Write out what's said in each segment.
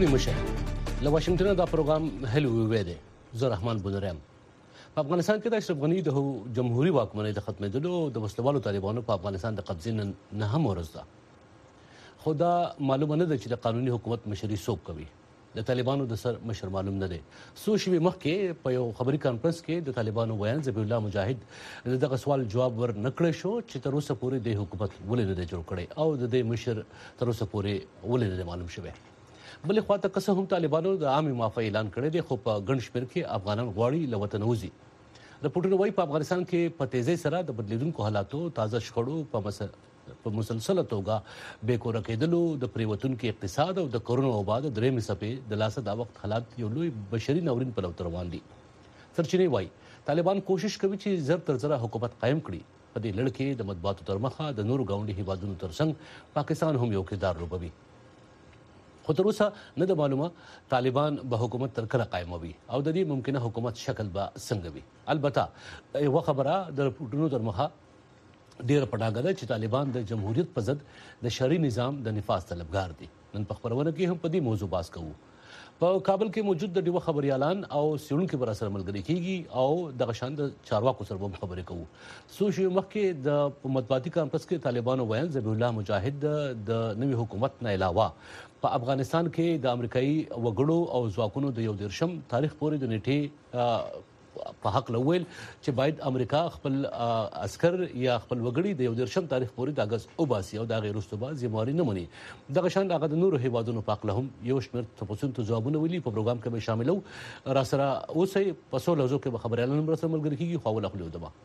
ستړي مشه له واشنگټن دا پروګرام هلو وی دی زه رحمان بونریم. په افغانستان کې د اشرف غني د جمهوریت واکمنۍ د ختمېدلو د وسلوالو طالبانو په افغانستان د قبضې نن نهمه ورځ ده. خو دا معلومه نه ده چې د قانوني حکومت مشري څوک کوي. د طالبانو د سر مشر معلوم نه دی. څو شېبې مخکې په یو خبري کانفرنس کې د طالبانو ویان ذبیح الله مجاهد دغه سوال جواب ورنکړی شو چې تر اوسه پورې د حکومت ولې نه دی جوړ کړی او د دې مشر تر اوسه پورې ولې نه دی معلوم شوی. بلې خواته که څه هم طالبانو د عامې معافۍ اعلان کړی دی خو په ګڼ شمېر کې افغانان غواړي له وطنه وځي. رپورټونه وایي په افغانستان کې په تیزۍ سره د بدلیدونکو حالاتو تازه شخړو په مسلسله توګه بې کوره کېدلو د پریوتونکو اقتصاد او د کرونا وبا د درېیمې څپې د لاسه دا وخت حالات یو لوی بشري ناورین په لور روان دي. سرچینې وایي طالبان کوشش کوي چې زر تر زره حکومت قایم کړي. په دې لړ کې د مطبوعاتو تر مخه د نورو ګاونډي هیوادونو ترڅنګ پاکستان هم یو کردار لوبوي. خو تر اوسه نه ده معلومه طالبان به حکومت تر کله قایموي او د دې ممکنه حکومت شکل به څنګه وي. البته یوه خبره د رپورټونو تر مخه ډیره په ډاګه ده چې طالبان د جمهوریت په ضد د شرعي نظام د نفاذ طلبګار دي. نن په خبرونه کې هم په دې موضوع بحث کوو. په کابل کې موجود د ډیوه خبريالان او څېړونکي به راسره ملګري کېږي او دغه شان د چارواکو سره به خبرې کوو. څو شېبې مخکې د مطبوعاتي کانفرنس کې طالبانو ویل ذبیح الله مجاهد د نوي حکومت نه علاوه په افغانستان کې د امریکایي وګړو او ځواکونو د 11 تاریخ پورې د نیټې په حق لویل چې باید امریکا خپل عسكر یا خپل وګړي د 11 تاریخ پورې د اگست وباسي او دا غیر رستوبه ذمہواری نه مني. دغه شان هغه د نورو هیوادونو په اړه هم یو شمېر تفصیل ځوابونه ویلي. په پروګرام کې به شاملو را سره اوسې په څو لحظو کې به خبريالان هم سره ملګري کیږي. خو اول خپل ودما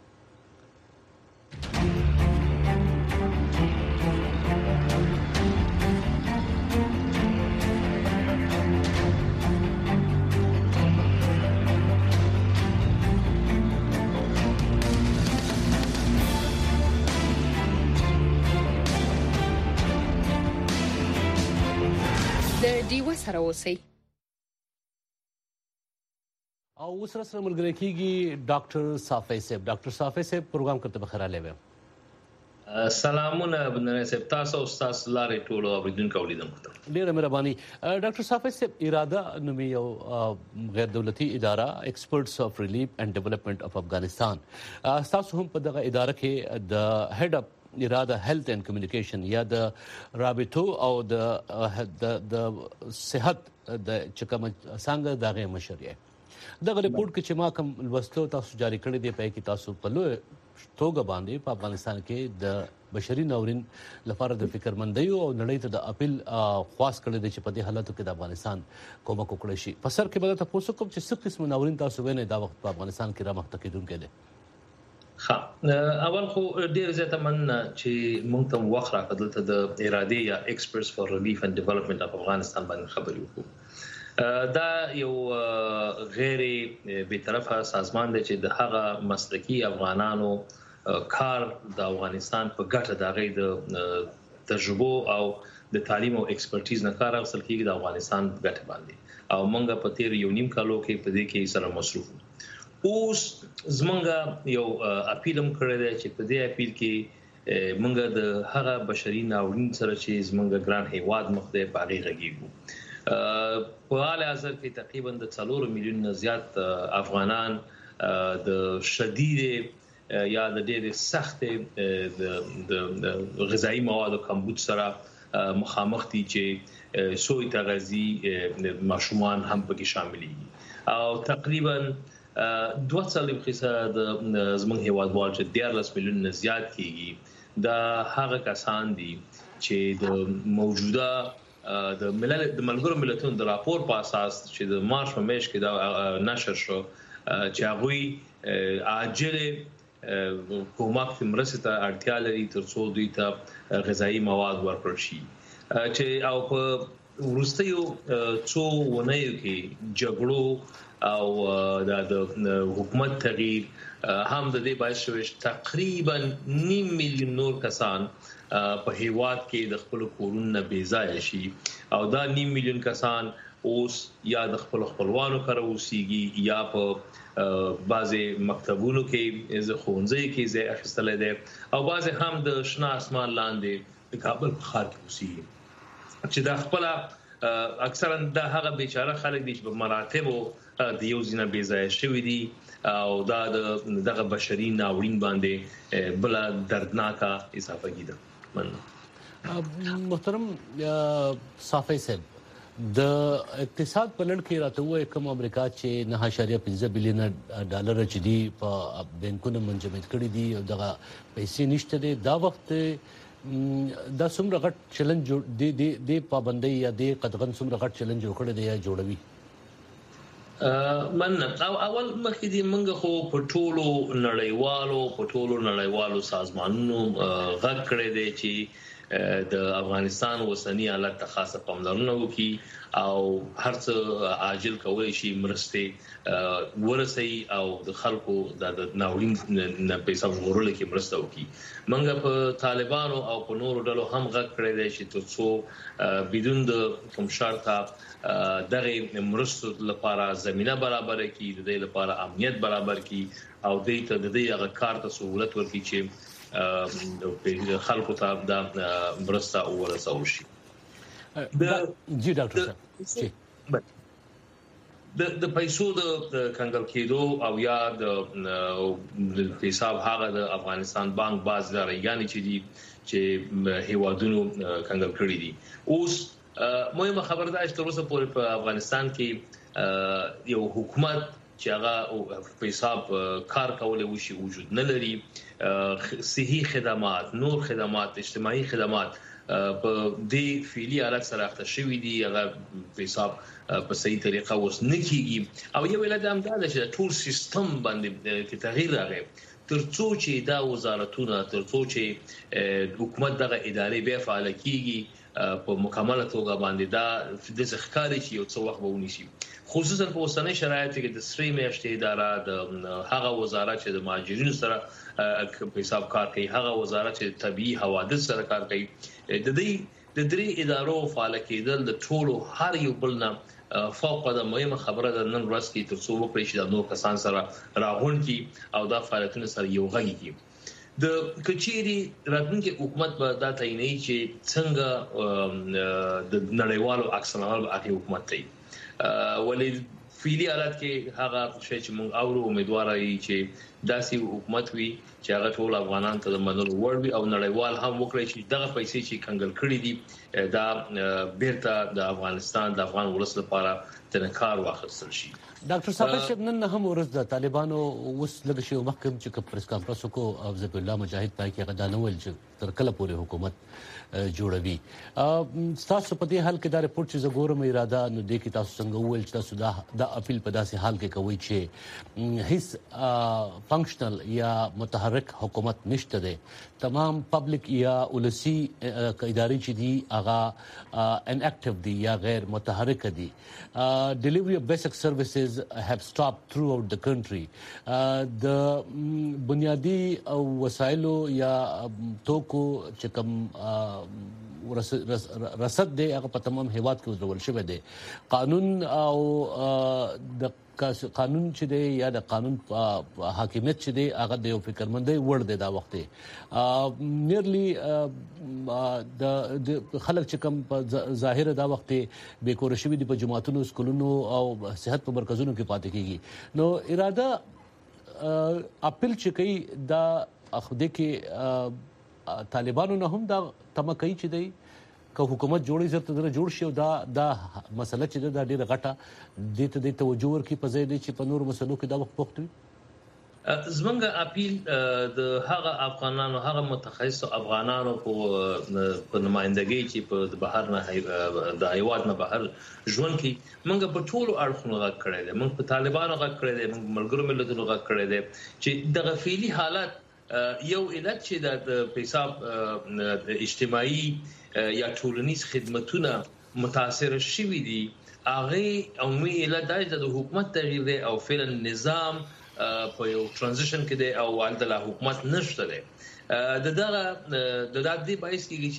دیوه سره اوسئ. او اوس سره ملګری کیږي ډاکټر صافی صاحب. ډاکټر صافی صاحب پروګرام کرتے بخیر علیه. سلامونه بندر صاحب تاسو او تاسو لارې ټولو اوریدونکو اولیدونکو ته ډیره مهرباني. ډاکټر صافی صاحب اراده نومي یو غیر دولتي اداره ایکسپرټس اف ریلیف اینڈ ډیولپمنٹ اف افغانستان تاسو هم په دغه اداره کې د هیډ اپ اراده هیلث اینڈ کمیونیکیشن یا د رابطو او د صحت د چکم څنګه دغه مشري دغه ریپورت کې چې ما کوم لوستو تاسو جاری کړی دی په کې تاسو په لوی توګه باندې په افغانستان کې د بشري ناورین لپاره د فکرمندۍ او نړۍ ته د اپیل خواست کړی دی چې په دې حالاتو کې د افغانستان کومک وکړي شي. په سر کې به تاسو کوم چې څه قسم ناورین تاسو وینئ دا وخت په افغانستان کې را مخته کېدونکی دی. اول خو ډیر زیاته من چې موږ ته وخت راکړل ته د اراده یا ایکسپرټس فار ریلیف اینڈ ډیولپمنٹ اف افغانستان باندې خبرې وکړو. دا یو غیر بیطرفه سازمان دی چې د هغه مسلکی افغانانو کار د افغانستان په ګټه د غي د تجربه او د تعلیم او ایکسپرټیز نه کار اخیستل کیږي د افغانستان په ګټه باندې او موږ په تیر یو نیم کالو کې په دې کې سره مصروف. اوس زمونږ یو اپیل هم کړی دی چې په دې اپیل کې موږ د هغه بشري ناورین سره چې زمونږ ګران هیواد مخ دی باغې غږیږو. په حال حاضر کې تقریبا د 4 میلیون زیات افغانان د شدید یا د ډېر سخت د غذایی موادو کمبود سره مخامخ دي چې سوی تغذی ماشومان هم پکې شامل دي او تقریبا 2% د زموږ هیوادوال چې 13 میلیون زیات کیږي دا هغه کسان دي چې د موجوده د ملګرو ملتونو د راپور په اساس چې د مارچ په میاشت کې دا نشر شو چې هغه عاجل کومک مرسته ته اړتیا لري ترڅو دوی ته غذایی مواد ورکړل شي چې او په وروستیو څو ونیو کې جګړو او د حکومت تغییر هم د دې باعث شوی تقریبا 9 میلیون نور کسان په هیواد کې د خپل کورونو بې ځای شي او دا 9 میلیون کسان اوس یا د خپل خپلوانو سره اوسېږي یا په بعضې مکتبونو کې ښوونځي کې ځای اخیستلی دی او بعضې هم د شنه اسمان لاندې د کابل په ښار کې اوسېږي چې دا خپله اکثرا د هغه بیچاره خلک دي چې په مراتبو د یو ځینه بې ځای شوي دي او دا دغه بشري ناورین باندې بل دردناکه اضافه کیده. محترم صافی صاحب د اقتصاد په لړ کې راته وایي کوم امریکا چې 9.15 بلین ډالر چې دی په بانکونو منجمد کړي دي او دغه پیسې نشته دي دا وخت دا څومره غټ چیلنج دی پابندۍ یا دی قدغن څومره غټ چیلنج جوړ کړی دی یا جوړوي. من اول مخکې دې موږ خو په ټولو نړیوالو سازمانونو غږ کړی دی چې د افغانستان وسنی حالت ته خاصه پاملرنه وکړي او هرڅه عاجل کولای شي مرسته ورسي او د خلکو د ناورین نه پیسې ورول کې مرسته وکړي. موږ په طالبانو او په نورو ډلو هم غږ کړی دی چې ترڅو بدون د کوم شرطه دغه مرستو لپاره زمينه برابر کړي، د دې لپاره امنیت برابر کړي او د دې هغه کار ته سہولت ورکړي چې خلکو ته د مرسته ورسول شي. جی ډاکټر صاحب د پیسو د کنګل کېدو او یا د حساب هغه د افغانستان بانک باز لاريګانی چې دي چې هیوادونو کنګل کړی دي. اوس مهمه خبره ده چې تر اوسه پورې په افغانستان کې یو حکومت چې هغه په حساب کار کولای وشي وجود نه لري. صحي خدمات، نور خدمات، اجتماعي خدمات په دې فعلی حالت سره اخته شوې دي، هغه په حساب په صحیح طریقه اوس نه کیږي او یو ولادت هم دا چې ټول سیستم باندې کې تغییر راغی ترڅو چې دا وزارتونه ترڅو چې حکومت دغه ادارې به فعال کیږي په مکمله توګه باندې دا د ځخکاري چې یو څو وخت وونی شي، خصوصا په اوسنۍ شرایطو کې د سری میاشتې اداره د هغه وزارت چې د مهاجرینو سره په حساب کار کوي، هغه وزارت چې طبيعي حوادث سره کار کوي، د درې ادارو فعال کېدل د ټولو هر یو بلنه فوق د مهمه خبره ده نن ورځ کې ترڅو وکړي چې د نور کسان سره راغون کی او دا فعالیتونه سره یو غږی کی. د کچيري راتلونکي حکومت به دا تعیني چې څنګه د نړیوالو اکسنوال به حکومت دی ولې فعلی حالت کې هغه شی چې موږ اورو امیدوار یو چې داسې حکومت وي چې هغه ټول افغانان ته د منلو وړ وي او نړیوال هم وکړي چې دغه پیسې چې کنګل کړي دي دا بیرته د افغانستان د افغان ولس لپاره تنکار واخیستل شي. ډاکټر صاحب نن هم ورځ د طالبانو اوس لږ شی محکم چې پریس کانفرنس کو افضل الله مجاهد پای کې غدا نو ول چې تر کله پورې حکومت جوړوي. تاسو په دې حال کې دا رپورت چې زګورم اراده نو دې کې تاسو څنګه وویل چې تاسو دا اپیل په داسې حال کې کوي چې هیڅ فنکشنل یا متحرک حکومت نشته ده، تمام پبلک یا ولسی ادارې چې دي هغه ان اکټیو دي یا غیر متحرک دي. Delivery of basic services have stopped throughout the country. د بنیادی وسایلو یا توکو چې کوم رصد دی هغه په تمام هیواد کې وزول شوی دی. قانون او د قانون چې دی یا د قانون حاکمیت چې دی هغه د یو فکرمندۍ وړ دی دا وخت نیرلی د خلک چې کوم ظاهر دا وخت به کور شوی دی په جماعتونو سکولونو او صحت په مرکزونو کې پاتې کیږي. نو اراده اپیل چې کوي دا اخده کې طالبانو نه هم دا تمه کوي چې دی که حکومت جوړي زرته دره جوړ شي او دا مسله چې دا ډیره غټه د توجه ورکړي په ځای دی چې په نور مسلو کې دا وخت پوښت وي. زمونږ اپیل د هغه افغانانو هغه متخصص افغانانو په نمائندګۍ چې په بهر نه د هیواد نه بهر ژوند کې موږ په ټولو اړخونو غږ کړی دی، موږ په طالبانو غږ کړی دی، موږ ملګرو ملتونو غږ کړی دی چې د غفیلی حالت یو علت چې د حساب اجتماعي یا ټولنیز خدماتونه متاثر شوي دي هغه عمومي علت د حکومت تغییر دی او فعلا نظام په یو ترانزیشن کې دی او د حکومت نشته دی. د دې باعث کیږي چې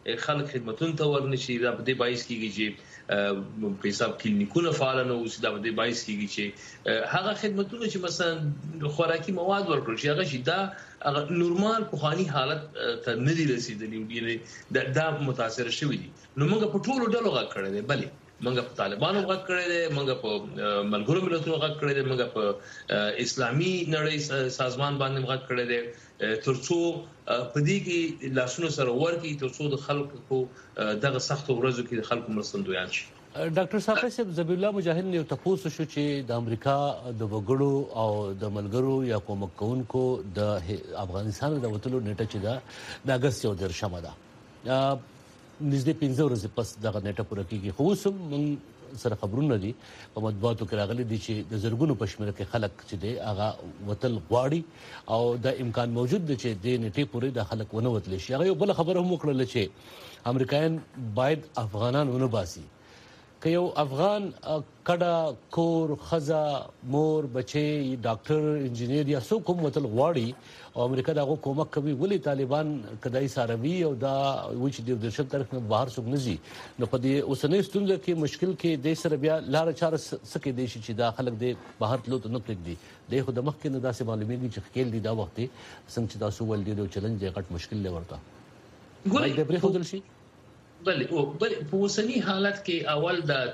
خلک خدمتون ته ورنشي دا په دې باعث کیږي چې په حساب کلینیکونه فعال نه اوسي دا په دې باعث کیږي چې هغه خدمتونه چې مثلا خوراکي مواد ورکړل شي هغه شي دا نورمال پخوانی حالت ته نه دي رسیدلي دا متاثر شوی دي نو موږ په ټولو ډلو غږ کړی دی بلې موږ په طالبانو غږ کړی دی موږ په ملګرو ملتونو غږ کړی دی موږ په اسلامي نړۍ سازمان باندې غږ کړی دی ترڅو په دې کې لاسونو سره ورکی ترڅو د خلکو دغه سخت ورځو کې د خلکو مرستندویان شي ډاکټر صافی صاحب ذبیح الله مجاهد یو تاسو شو چې د امریکا د وګړو او د ملګرو یا کومک کوونکو د افغانستان د وټلو نیټه چې دا د اگست 13 ده نږدې 15 ورځې پس دغه نیټه پوره کیږي خو سم من سره خبرونه دي په مطبوعاتو کې راغلي دي چې د زرګونو پښمنه کې خلک چې دي هغه وتل غواړي او د امکان موجود دي چې د نیټه پوره د خلک ونه وتل شي هغه یو بل خبره هم وکړل چې امریکایان باید افغانان ونه باسي که یو افغان کډه کور خزا مور بچي ډاکټر انجینیر یا څوک هم وتل غواړي او امریکا دغه کومک کوي ولې طالبان کدای ساروي او دا وچ د درشت طرف نه بهر څوک نزي نو په دې اوسنۍ ستونزه کې مشکل کې د سره بیا لار چار سکه دي چې دا خلک د بهر تلو ته نه پرېږدي د خو د مخ کې نه داسې معلومیږي چې خېل دي دا وخت څنګه چې تاسو ول دي چیلنج دی غټ مشکل لورته ګورې د پرې خودل شي بل په اوسنی حالت کې اول د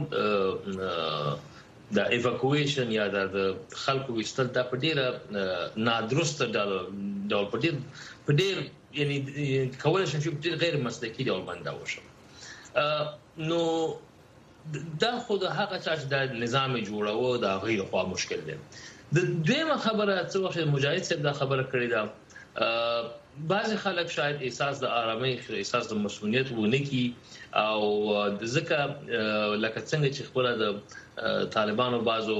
ټول د ایواکویشن یا د خلکو وستل د پډیره نادرست ډول پډیر یعنی کولای شي چې ډیر غیر مسلکي ډول باندې وشو نو دا خو د هغه چې د نظام جوړاو د غیر خوا مشکل دی د دویمه خبره څه وخت مجاهد صاحب دا خبره کړې ده بعض خلک شاید احساس د آرامۍ احساس د مسؤلیت ونه کی او ځکه لکه څنګه چې خپل د طالبانو بازو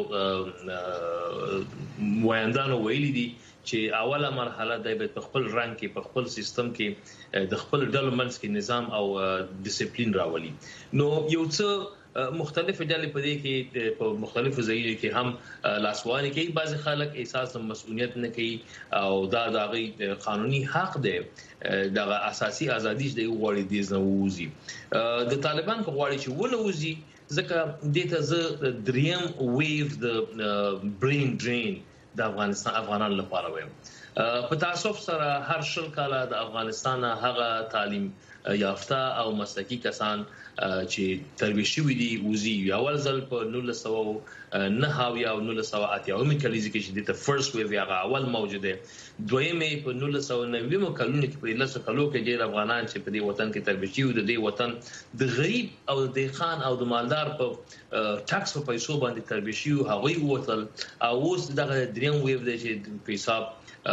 وایندانو ویلي دي چې اوله مرحله د خپل رنګ کې په خپل سیستم کې د خپل ډیولپمنټس کې نظام او ډیسپلین راولي نو یو څه مختلف ډلې په دې کې په مختلفو ځایونو کې هم لاسواني کوي بعض خلک احساس د مسؤلیت نه کوي او دا د قانوني حق دی د اساسي ازادي د غوړې دي زنووزي د طالبان کو غوړې چې ولوزي ځکه د ته دریم ویو د برین ډرین د افغانانو لپاره وایم په تاسف سره هر شل کاله د افغانستان هغه تعلیم یافته او مسلکي کسان چې تربیه شوي دي وزي اول ځل په 1909 او 1980 کلیزه کې چې د فرست ویو هغه اول موجوده دویمه په 1990 کلونو کې په 19 کلو کې ډیر افغانان چې په دې وطن کې تربیه شوي د دې وطن د غریب او د خان او د مالدار په ټاکس په پیسو باندې تربیه شوي هغه وتل او اوس دغه دریم ویو د چې په حساب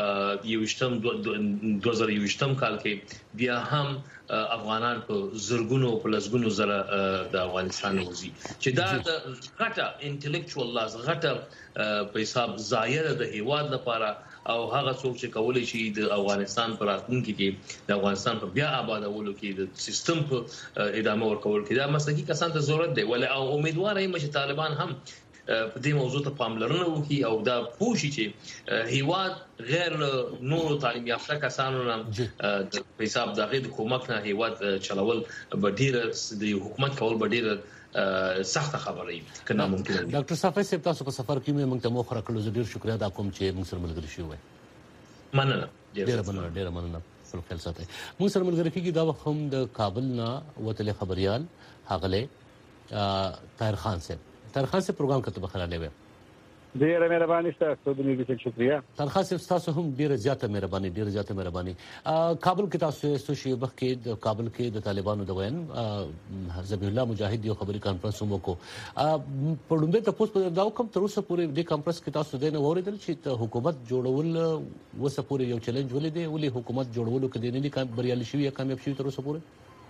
2021 کال کې بیا هم افغانان په زرګونو په لسګونو زره د افغانستان وځي چې دا د غټه انټلیکچوال لاس غټه په حساب ظاهر د هیواد لپاره او هغه څوک چې کولای شي د افغانستان پر راتلونکي کې د افغانستان په بیا آبادولو کې د سیستم په ادامه ورکول کې دا مسلکي کسان ته ضرورت دی ولې او امیدوار یم چې طالبان هم په دې موضوع ته پاملرنه وکړي او دا پوښي چې هیواد غیر نور تعلیم یافته کسانو نه په حساب دغه د حکومت نه هیواد چلول به ډیر د حکومت کول به ډیر سخت خبره کنه ممکن دی ډاکټر صافی صاحب تاسو په سفر کې موږ ته مخ راکړو ډیر شکریا دا کوم چې موږ سره ملګری شوی مننه ډیر مننه خپل خیال ساتئ موږ سره ملګری کیږي دا وخت هم د کابل نه وتل خبريال هغله طاهر خان صاحب طاهر خان سے پروګرام کته بخراله وي ډیره مهرباني ستاسو د دې شکریہ طاهر خان صاحب تاسو هم ډیره زیاته مهرباني کابل کې تاسو سوشي وخت کې د کابل کې د طالبانو د وین ذبیح الله مجاهد یو خبري کانفرنس مو کو په لومبه تاسو په دا کوم تر اوسه پورې د کانفرنس کې تاسو دینه وریدل چې حکومت جوړول وسه پورې یو چیلنج ولې حکومت جوړولو کې دینه کام بریالي شوی یا کامیاب شوی تر اوسه پورې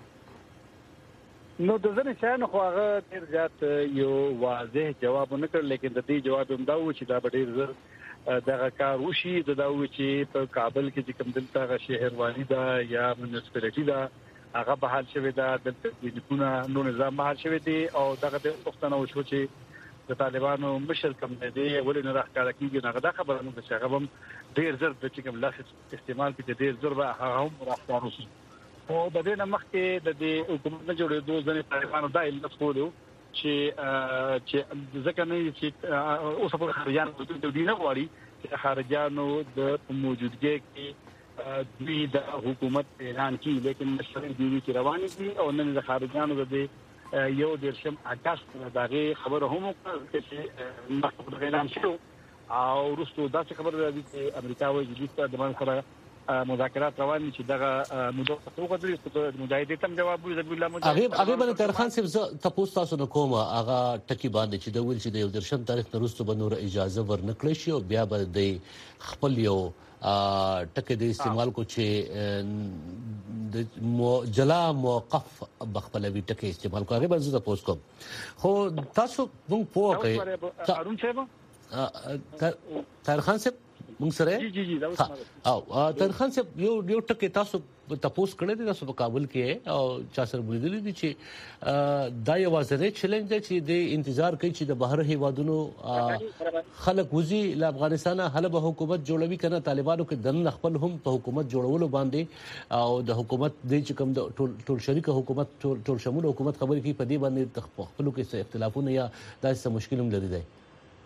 نو د ځنې شان خو هغه ډیر زیات یو واضح جواب نه کړ لیکن د دې جواب هم دا و چې دا ډیر زر دغه کار وشي دا و چې په کابل کې چې کوم دلته شهروانی دا یا منسپلیټی دا هغه بحال شوی دا د دنیونه نو نظام بحال شوی دی او دغه د وختونه وشو چې د طالبانو مشر کم دی ولې نه راځي کیږي هغه دا خبره نه چې هغه هم ډیر زر د چې کوم لاس استعمال کې ډیر زر به هغه هم راځي او د دې نمخ کې د حکومت نه جوړېدو ځنې طالبانو دا علت کولو چې ځکه نه چې اوس په خارجانو د دې نه غواړي چې خارجانو د موجودګۍ کې دوی د حکومت اعلان کی لیکن مشران دوی چې روان دي او نن د خارجانو د یو درشم اگست دغه خبره هم چې مخکې اعلان شو او وروسته دا خبره ده چې امریکا وايي چې د باندې سره مذاکرات روان دي چې دغه موضوع ته وګورئ چې مجاهدین تم جواب ورکړي ذبیح الله مجاهد هغه باندې ترخان صاحب تاسو تاسو نو کومه هغه ټکی باندې چې د ویل چې د یو درشم تاریخ وروسته به نور اجازه ورنکړي شي او بیا به د خپل یو ټکی د استعمال کو چې د جلا موقف بخپلوي ټکی استعمال کوي به زه تاسو کوم خو تاسو موږ پوه کړئ ارون صاحب ترخان صاحب موږ سره جی دا او ترخان صاحب یو ټکی تاسو تاسو کړی دی تاسو په کابل کې او چا سره بولیدل دي چې دا یو وازره چیلنج دی چې د انتظار کوي چې د بهر هیوادونو خلک وزي له افغانستان هله به حکومت جوړوي کنه طالبانو کې دن خپل هم په حکومت جوړولو باندې او د حکومت د چې کوم د ټول شریک حکومت ټول شمول حکومت خبرې کوي په دې باندې خپلو کې اختلافونه یا داسې مشکل هم لري دی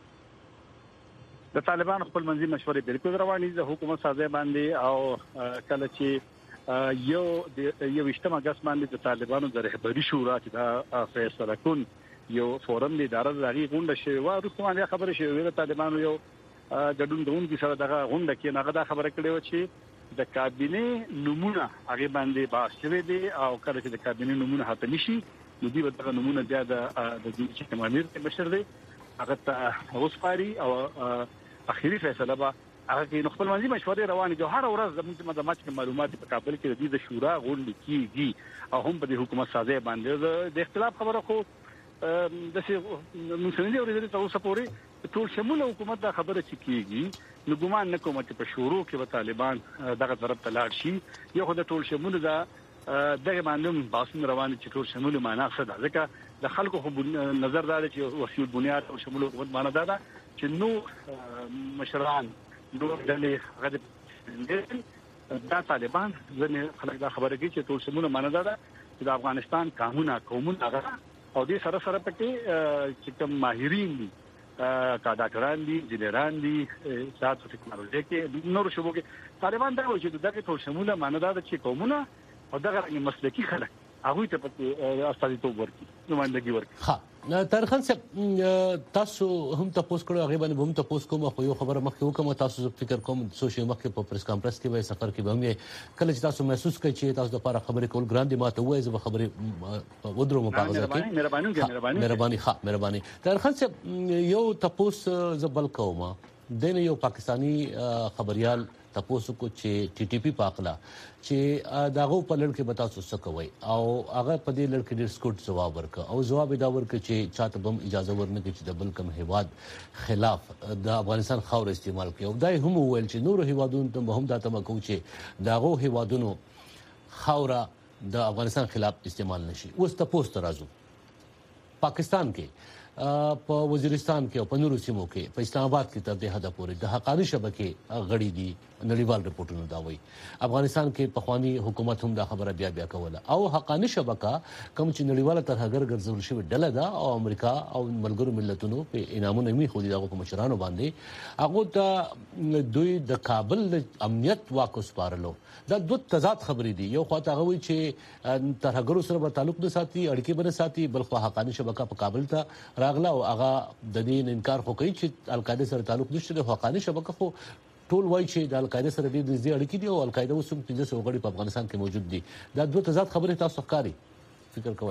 د طالبان خپل منځي مشورې بالکل روانې دي د حکومت سازي باندې او کله چې یو اجتماع باندې د طالبانو د رهبری شورا چې دا فیصله کون یو فورم دی اداره لري غونډه شوی و روسمانه خبره شوی د طالبانو یو ګډون دونکو سره دغه غونډه کې نه دا خبره کړې و چې د کابینه نمونه هغه باندې باس شوی دی او کله چې د کابینه نمونه حاصل شي نو دی دغه نمونه بیا د دې چې امیر بشر دی هغه ته وسپاري او اخیری فیصله به هغه کې خپل منځي مشورې روانې دي هر ورځ زموږ د معلومات په کابل کې د شورا غونډه کیږي او هم په حکومت سازي باندې د اختلاف خبره خو د مسلمانانو ورته تاسو پورې ټول شمول حکومت دا خبره چې کیږي نو ګمان نه کوم چې په شورو کې به طالبان دغه طرف ته لاړ شي یو خو د ټول شمول دا دغه باندې باسن روان چې ټول شمول معنا څه ده ځکه د خلکو خو نظر دا چې وسیل بنیاد او شمول حکومت معنا دا چې نو مشران نو دلې غد دا طالبان ځنه خلک دا خبره کوي چې ټول شمول معنا دا چې د افغانستان قانون هغه او دې سره سره پکې چې کوم ماهرین دي کا ډاکټران دي انجنیران دي ساتو ټکنالوژي کې نور شوبو کې طالبان دا وایي چې دغه ټول شمول معنا دا چې قومونه او دغه مسلکي خلک هغه ته پکې استازیتوب ورکړي نمائندګي ورکړي ها ترخان صاحب تاسو هم تاسو کړو هغه باندې هم تاسو کوم خو یو خبره مخکې وکم تاسو فکر کوم سوشل مخکې په پریس کانفرنس کې وای سفر کې به هم کله چې تاسو محسوس کړئ چې تاسو د لپاره خبرې کول ګران دي ماته وای زه خبرې ودرو مپاغزه کې مهرباني ترخان صاحب یو تاسو زبل کومه دین یو پاکستانی خبريال تاسو کو چې ټي ټي پی پاکلا چې داغه په لړ کې بتا څه کوي او هغه په دې لړ کې ډېر سکوټ جواب ورک او جواب دا ورک چې چاته بم اجازه ورنکړي چې د بل کوم هیواد خلاف د افغانستان خاور استعمال کوي او دای هم ویل چې نور هیوادونو ته هم دا تم کو چې داغه هیوادونو خاور د افغانستان خلاف استعمال نشي اوس تاسو ترازو پاکستان کې په وزیرستان کې او په نورو سیمو کې په اسلام آباد کې تر دې حد پورې د حقانی شبکې غړي دي نړیوال رپورټونه دا وایي افغانستان کې پخوانی حکومت هم دا خبره بیا کوله او حقانی شبکه کوم چې نړیواله طرحګر ګرځول شوی ډله ده او امریکا او ملګرو ملتونو په انعامونه می خو دي دغه مشرانو باندې هغه ته دوی د کابل امنیت واکوس پارلو دا دوه تضاد خبرې دي یو خواته هغه وی چې طرحګرو سره په تعلق نه ساتي اړیکې بنه ساتي بل خو حقانی شبکه په کابل ته راغله او هغه د دې انکار خو کوي چې القاعده سره تعلق نشته د حقانی شبکه خو ټول وایي چې د القاعده سره د دې اړیکې دي او القاعده اوسم 1500 غړي په افغانستان کې موجود دي دا دوه تضاد خبرې تاسو ښکاری فکر کوئ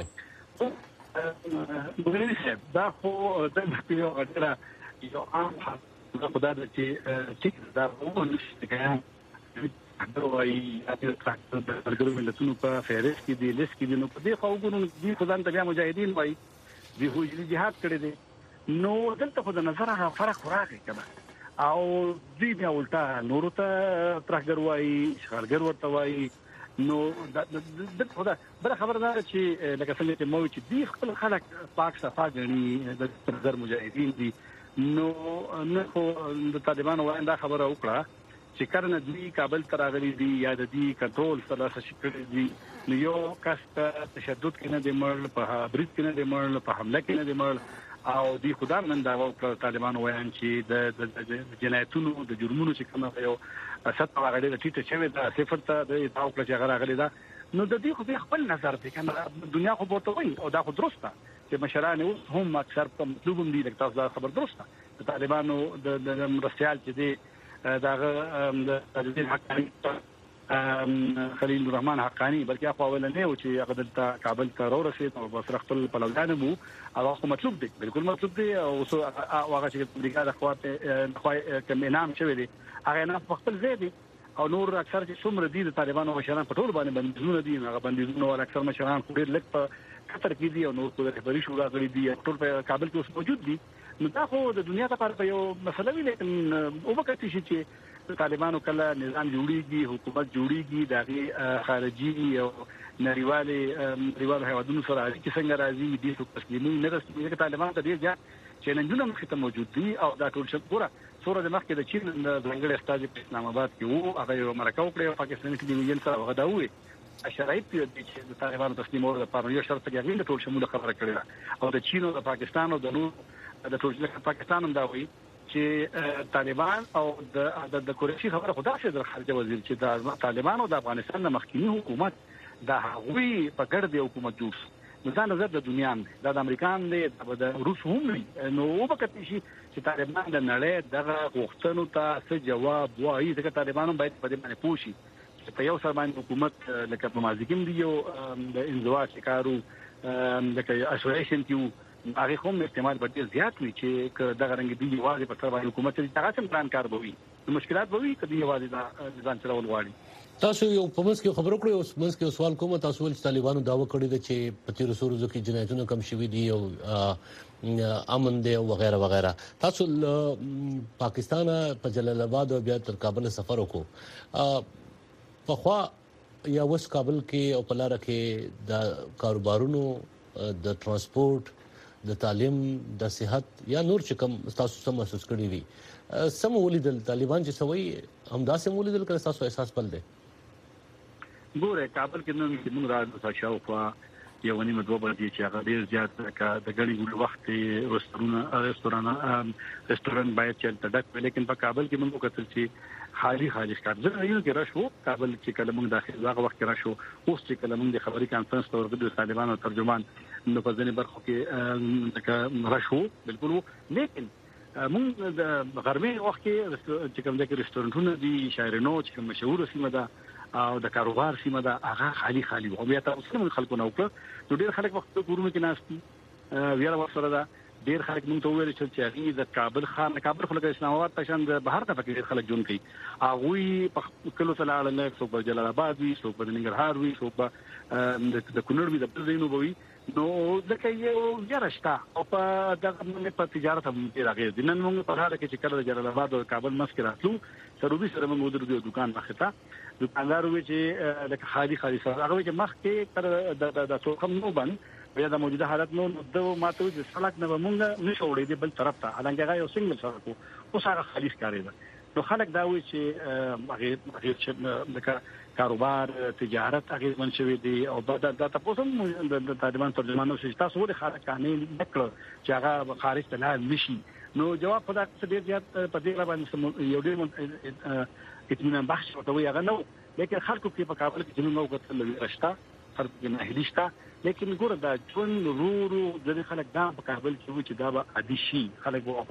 دا خو د یو غټره یو عام خدای دې چې دا ونشي کېږي دوی اته تراکټر د ملګرو ملتونو په فهرست کې دي لیست کې دي نو په دې خو وګورئ دي خدان ته بیا مجاهدین وایي دی خو جهاد کړی دی نو دلته خو د نظر هغه فرق راغی کنه او دې بیا ولتا نور ته تراکټر وایي شغالګر ورته وایي نو د خدا بل خبر ده چې لکه څنګه چې مو چې دی خپل خلک پاک صفا غني د نظر مجاهدین دي نو نه خو د طالبانو وایي دا خبره وکړه چې کله دوی کابل ته راغلي دي یا د دې کنټرول سره شکل دي نو یو کس ته تشدد کې نه دی مړ په برید کې نه دی مړ په حمله کې نه دی مړ او دی خدای نن دا طالبان وایي چې د جنایتونو د جرمونو چې کومه یو سطح غړي د ټیټه شوی دا صفر ته د تاو کله چې غړي دا نو د دې خو خپل نظر دی کنه دنیا خو ورته وایي او دا خو درسته چې مشران هم اکثر په مطلوبم دي لکه تاسو دا خبر درسته د طالبانو د مرستيال چې دی داغه د حقانی خلیل الرحمن حقانی بلکې خو ولنه او چې هغه د کابل ته ورسېد او بس رختل په لوګان وو هغه خو مطلوب دی بالکل مطلوب دی او هغه چې امریکا د خواته کوم انعام شوی دی هغه نه خپل ځای دی او نور اکثر چې څومره دي د طالبانو مشران په ټول باندې بندیزونه دي هغه بندیزونه ول اکثر مشران ډېر لږ په قطر کې دي او نور په رهبری شورا غړي دي ټول په کابل کې اوس موجود دي نو دا خو د دنیا لپاره یو مسله وی لیکن او وخت چې طالبانو کله نظام جوړیږي حکومت جوړیږي دغه خارجي او نړیوال هیوادونو سره اړیکې څنګه راځي دي څه تسلیمي نه رسمي چې طالبان ته ډیر ځای چیلنجونه مخ ته موجود دي او دا ټول شپوره سوره د مخکې د چین د ځنګړي استاد په اسلام آباد کې وو هغه یو مرکه وکړه او پاکستاني ټلویزیون سره هغه دا وی شرایط چې د طالبانو تسلیمولو لپاره یو شرط کې غوښتل ټول شموله خبره کړې او د چین او د پاکستان او د نور د ټول پاکستان هم دا وی چې طالبان او د قریشي خبره خدا شه د خارجه وزیر چې د طالبان او د افغانستان د مخکینی حکومت د هغوی په ګرد حکومت جوړ نو دا نظر د دنیا دی د امریکان دی د روس هم نو وبکت شي چې طالبان د نړۍ دغه غوښتنو ته څه جواب وایي ځکه طالبان باید په دې باندې پوښي چې په یو سر باندې حکومت لکه په مازیګم دی یو د انزوا شکارو لکه اسوسییشن کیو هغه کوم احتمال به ډیر زیات وي چې دغه رنګ دی واځي په سر باندې حکومت چې هغه څنګه پلان کار بوي مشکلات بوي کدي واځي دا ځان چلول غواړي تاسو یو په منځ کې خبرو کړو اوس منځ کې سوال کوم تاسو ول طالبانو داوا کړی دی چې په تیر سورزو کې جنایتونه کم شوي دي او امن دی او وغیرہ وغیرہ تاسو پاکستان په جلال آباد او بیا تر کابل سفر وکړو په خوا یا وس کابل کې او په لار کې د کاروبارونو د ترانسپورت د تعلیم د صحت یا نور چې کوم تاسو سم محسوس کړی وي سم ولیدل طالبان چې سوي همدا سم ولیدل کړه تاسو احساس پل دی ګوره کابل کې نن چې موږ راځو تاسو خو یو نیمه دوه بجې چې هغه ډیر زیات د غړي ګول وخت رستوران باید چې ډک لیکن په کابل کې موږ کتل چې خالی ښکار زه یو کې راشو کابل چې کله موږ داخل هغه وخت راشو اوس چې کله موږ د خبري کانفرنس ته ورغلو د طالبانو ترجمان نو په ځینې برخو کې راشو بالکل لیکن موږ د غرمې وخت کې چې کوم ځای کې رستورانټونه دي شاعرانو چې مشهور سیمه ده او د کاروبار سیمه ده هغه خالی او بیا تاسو هم خلکو نو کړ نو ډیر خلک وخت کورونه کې ناشتي ویره وسره ده ډیر خلک موږ ته ویل چې هغه د کابل خلک اسلام آباد پښان د بهر ته فکر خلک جون کوي هغه په کلو سره اړه څوک په جلال آباد وي څوک په ننګرهار وي څوک په د کونړ وي د بلځینو وي نو ځکه یو جرشتا او په دغه په تجارت هم راغی د نن موږ په اړه کې چې کله جلال آباد او کابل مسکې راتلو سروبي سره موږ درو دکان مخته دکاندار وی چې لکه خالی سره هغه چې مخ کې د توخم نو باندې بیا د موجوده حالت نو د ماته د سړک نه مونږ نشو وړې دی بل طرف ته الانګه هغه یو سنگل سړک وو اوس هغه خالی ښکارېده نو خلک دا وی چې هغه چې کاروبار تجارت هغه منشوي دي او د تاسو د طالبان ترجمانو چې تاسو ولې خلک نه نکړو چې هغه خارج ته نه نشي نو جواب په دغه ډیر زیات په دې باندې یو ډیر اطمینان بخش ورته هغه نو لیکن خلکو کې په کابل کې جنونو وکړل رښتا فرق نه هلیشتا لیکن ګوره دا چون رورو د خلک دا په کابل کې و چې دا به عادي شي خلک وو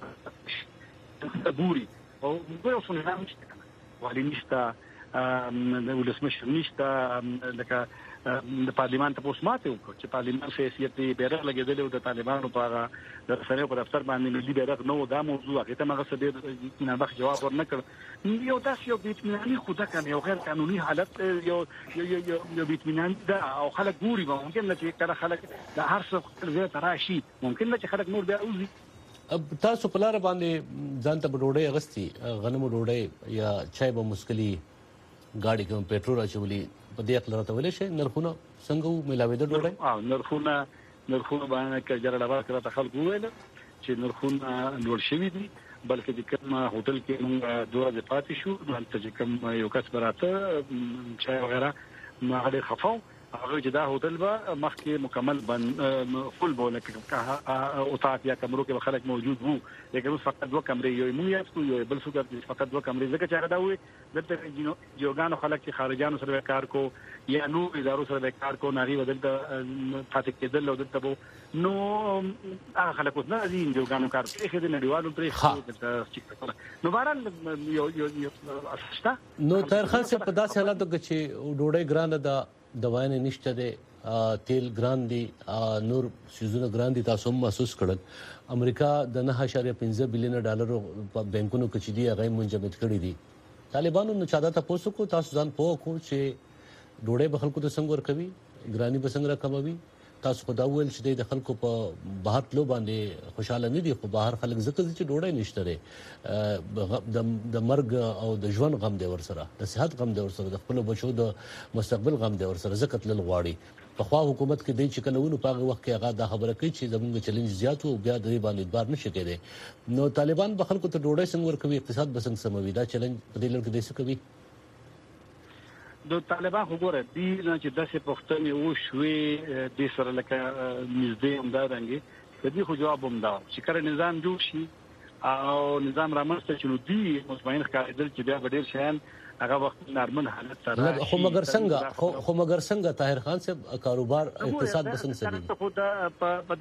ګوري او ګوره څنګه نه نشته کنه والی نشته د ولسمشر نشته لکه د پارلیمان ته پوسماته وکړي چې پارلیمان حیثیت بیرغ لګیدل او د طالبانو په د رسنیو په دفتر باندې ملي بیرغ نو دا موضوع هغه ته مغه څه نه بخ جواب ورنکړ یو داس یو بیتمنانی خدا کنه یو غیر قانوني حالت یو بیتمنان دا او خلک ګوري ممکن نه چې کله خلک د هر څه زه تراشي ممکن نه چې خلک نور بیا اوزي تاسو په لار باندې ځان ته ډوډۍ اغستی غنمو ډوډۍ یا چای به مسکلي ګاډي کوم پېټرول اچولي په دې خپل راته ولې شي نرخونه څنګه ملاوي د ډوډۍ نرخونه باندې کې جره لبا کړه خلک وویل چې نرخونه لوړ شوي دي بلکې د کوم هوټل کې موږ دوه ورځې پاتې شو نو چې کوم یو کس براته چای وغیرہ ما هغه خفاو هغه چې دا هوټل به مخکې مکمل بند فل بوله کې او تاسو یا کمرو کې خلک موجود وو لیکن فقط دوه کمرې یو موږ یو بل څه فقط دوه کمرې ځکه چې هغه دا وي دلته جوګانو خلک چې خارجانو سره کار کو یا نو ادارو سره کار کو ناري بدلته فاتح کېدل او دلته نو هغه خلک اوس نه دي جوګانو کار کوي خو د نړیوالو پرې نو باران یو اساستا نو تر خاصه په داسې حالاتو کې چې ډوډۍ ګرانه ده دوايانې نشته ده تیل ګران دي نور سيزونه ګران دي تاسو محسوس کړل امریکا د 9.15 بلین ډالر په بانکونو کې چې دی هغه منجمد کړی دي طالبانو نو چاته تاسو کو تاسو ځان پوه کو چې ډوډۍ به خلکو ته څنګه ور کوي ګرانی به څنګه کموي تاسو خو دا ویل چې د خلکو په بهر تلو باندې خوشاله نه دي خو بهر خلک ځکه چې ډوډۍ نشته لري د مرګ او د ژوند غم دی ورسره د صحت غم دی ورسره د خپل بچو د مستقبل غم دی ورسره ځکه تل غواړي په خوا حکومت کې د چکنونو په وخت کې هغه دا خبره کوي چې زموږ چیلنج زیات او بیا د باندې اعتبار نشي کېدی نو طالبان به خلکو ته ډوډۍ څنګه ور کوي اقتصاد به څنګه سموي دا چیلنج په دې لړ کې څه کوي د طالبان وګوره دي چې داسې پښتنې او شوي د سره لکه نږدې همدارنګي د دې خو جواب هم دا چې کله نظام جوړ شي او نظام رامنځته شي نو دي مطمئن ښکارېدل چې بیا ډېر شیان هغه وخت نارمل حالت سره خو مگر څنګه طاهر خان صاحب کاروبار اقتصاد بسنګ سړي خو دا په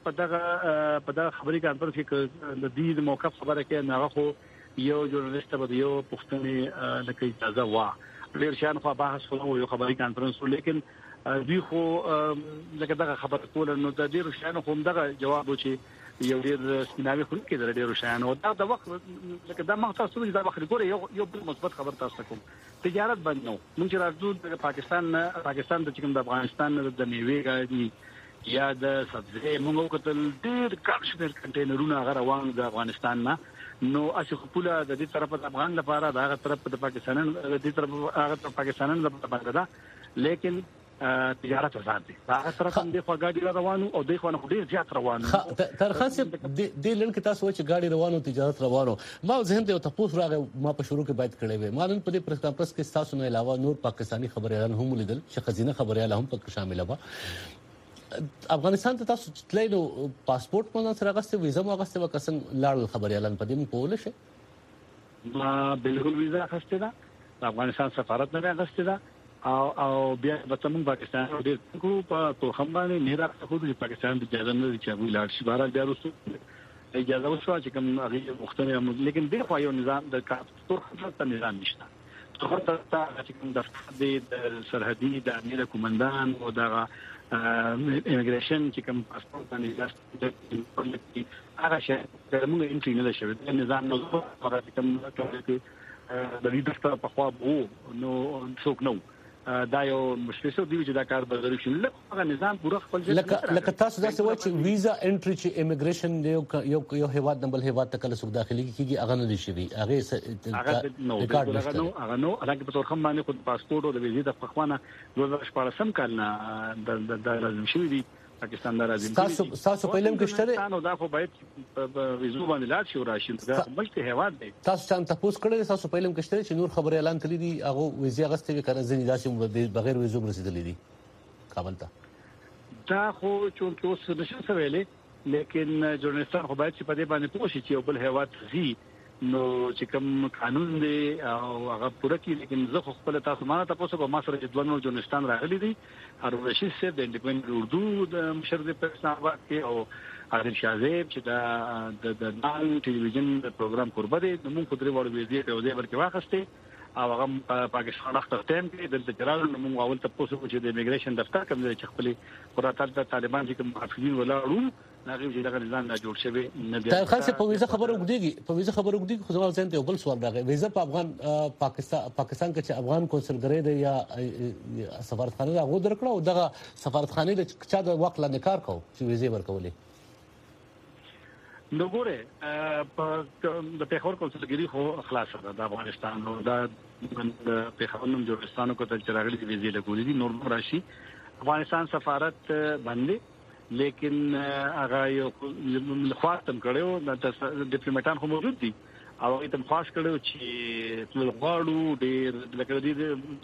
دغه خبري کانفرنس کې د دې موقف خبره کې نه خو یو ژورنالیست به یو پښتني لکه اجازه وا ډیر شان خو بحث خو یو خبري کانفرنس لیکن دوی خو لکه دغه خبر کول نو د ډیر شان خو دغه جواب و چې یو ډیر سپیناوي خو کې د ډیر شان او دا د وخت لکه دا مخ تاسو د وخت ګوره یو مثبت خبر تاسو کوم تجارت بند نو موږ راځو د پاکستان د چکم د افغانستان د میوې غاړي یا د سبزی موږ کتل ډیر کار شپږ کنټینرونه غروان د افغانستان نه نو اسی خپل د دې طرف د افغان لپاره د هغه طرف د پاکستانن د دې طرف هغه پاکستانن لپاره ده لیکن تجارت آزاد دي هغه طرف هم د خواګاډي روانو او د خوانه ډیر زیات روانو تر خاصه د لن کې تاسو چې ګاډي روانو تجارت روانو ما ذهن ته تاسو راغی ما په شروع کې باید کړی وي ما نن په دې پریس کانفرنس کې تاسو نه علاوه نور پاکستانی خبريالان هم لیدل چې خزینه خبريال هم پکې شامل و افغانستان ته تاسو تللی نو پاسپورت په نظر راغسته ویزه مو غسته وکسن لاړ خبريالان په دې په ولشه ما بالکل ویزه غسته ده افغانستان سفارت نه غسته ده او بیا په تمام پاکستان ډېر کو په خمبانه نه راځي خو د پاکستان د اجازه نه چې وی لاړ شي بهر بیا وروسته اجازه وشو چې کوم هغه مختلف لیکن د خو یو نظام د کاپټور خپل نظام نشته خو ته چې کوم د سرحدي د امیر کومندان او د ایمیګریشن چې کوم پاسپورت باندې هغه شی د موږ انټری نه شوی د نظام نو هغه کوم د دې دفتر په خوا وو نو څوک نو دا یو مشکل دی چې دا کار به ضروري شي لکه نظام پوره خپل لکه تاسو دا څه وایي چې ویزا انټری چې ایمیګریشن یو هیواد نبل هیواد ته کله څوک داخلي کیږي هغه نه دي شي هغه نو هغه په تور خم باندې خود پاسپورت او د ویزې د پخوانه 2014 کال نه د لازم شوی دی پاکستان راځي تاسو په علم کې شته نو دا خو باید ویزو باندې لاړ شي راشي دا ملته هیواد دی تاسو څنګه تاسو کړل تاسو په علم کې شته چې نور خبري اعلان تللی دي هغه ویزه غسته وکړه ځنی داسې بغیر ویزو رسیدلې دي کابل ته دا خو چې اوس نشو ویلې لیکن جورنالستان خو باید چې په دې باندې پوه شي چې بل هیواد زی نو چې کوم قانون دی او هغه پوره کی لیکن زه خپل تاسو ما ته تاسو په ما سره چې دوه جورنالستان راغلي دي هارون رشید صاحب د انډیپندنت اردو د مشر د پاکستان کې او عادل شاهزیب چې د نال ټلویزیون پروګرام قربه دي موږ خو درې وړ ویزې ته ودې ورکې واخستې او هغه پاکستان اختر ټیم کې د جلال موږ اول تاسو چې د ایمیګریشن دفتر کوم چې خپل قراتل د طالبان چې کوم محافظین ولاړو ناغي چې دا نظام نه جوړ شوی نه بیا تر خاصه په ویزه خبرو وګديږي خو زموږ ځین ته بل سوال راغی ویزه په افغان پاکستان کې چې افغان کونسلګری دی یا سفارتخانه هغه درکړه او دغه سفارتخانه د چا د وخت لاندې کار کوي چې ویزه ورکولې نو ګوره د پیښور کونسلګری خو خلاص ده د افغانستان نو دا د پیښور نوم جوړستانو کو ته چراغلي ویزه لګولې دي نور راشي افغانستان سفارت باندې لیکن هغه یو خاصم کړو د ډیپلوماټان هم موجود دي او ایتم خاص کړو چې تل غواړو ډېر لکه دې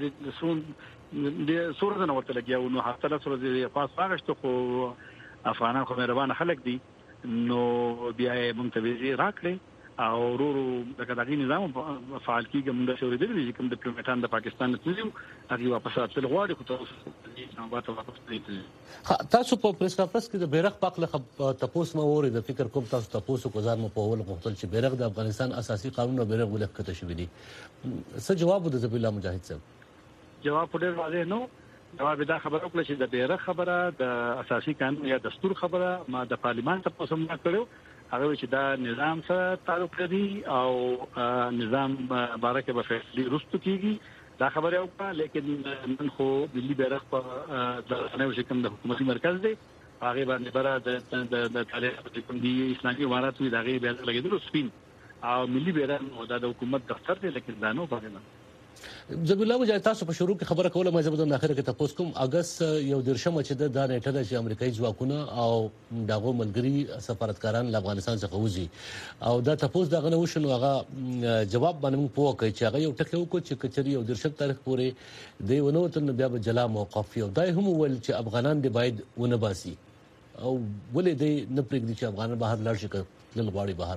سورته نو ورته لګیاو نو هفته سره دې خاص راغشت خو افغانان خو مهربان خلک دي نو بیا موږ ته ویزه راکړي او ورو دغه نظام فعال کیږي موږ شوري دي چې کوم ډیپلوماټان د پاکستان تللی هغه واپس راتل غواړي خو تاسو واپس دي تاسو په پریس کانفرنس کې د بیرغ پاکله تاسو مو ورې د فکر کوم تاسو کو ځان مو په ول غوښتل چې بیرغ د افغانستان اساسي قانون او بیرغ ولکته شوی دي څه جواب د ذبیح الله مجاهد صاحب جواب ډېر واضح نو جواب دا خبره وکړه چې د بیرغ خبره د اساسي قانون یا دستور خبره ما د پارلیمان ته پوسم نه کړو هغه چې دا نظام سره تعلق لري او نظام بارکه به فیصله رستو کیږي دا خبره وکړه لیکن من خو ملي بیرغ په د شکم د حکومتي مرکز دی هغه باندې برا د تعلیق د کومدي اسلامي امارات وی دا غي بیرغ لګیدل سپین او ملي بیرغ د حکومت دفتر دی لیکن دا نو باندې ذبیح الله مجاهد تاسو په شروع کې خبره کوله مې زبده اخر کې تاسو کوم اگست یو درشمه چې د نیټه د امریکایي ځواکونه او دغه ملګری سفارتکاران له افغانستان څخه وځي او دا تاسو دغه نو شنو هغه جواب باندې پوه کوي چې هغه یو ټکی وکړي چې کچري یو درشم تاریخ پورې دی ونو تر بیا به جلا موقف یو دای هم ول چې افغانان دی باید ونه باسي او ولې دی نه پرېږدي چې افغانان بهر لاړ شي کله غواړي بهر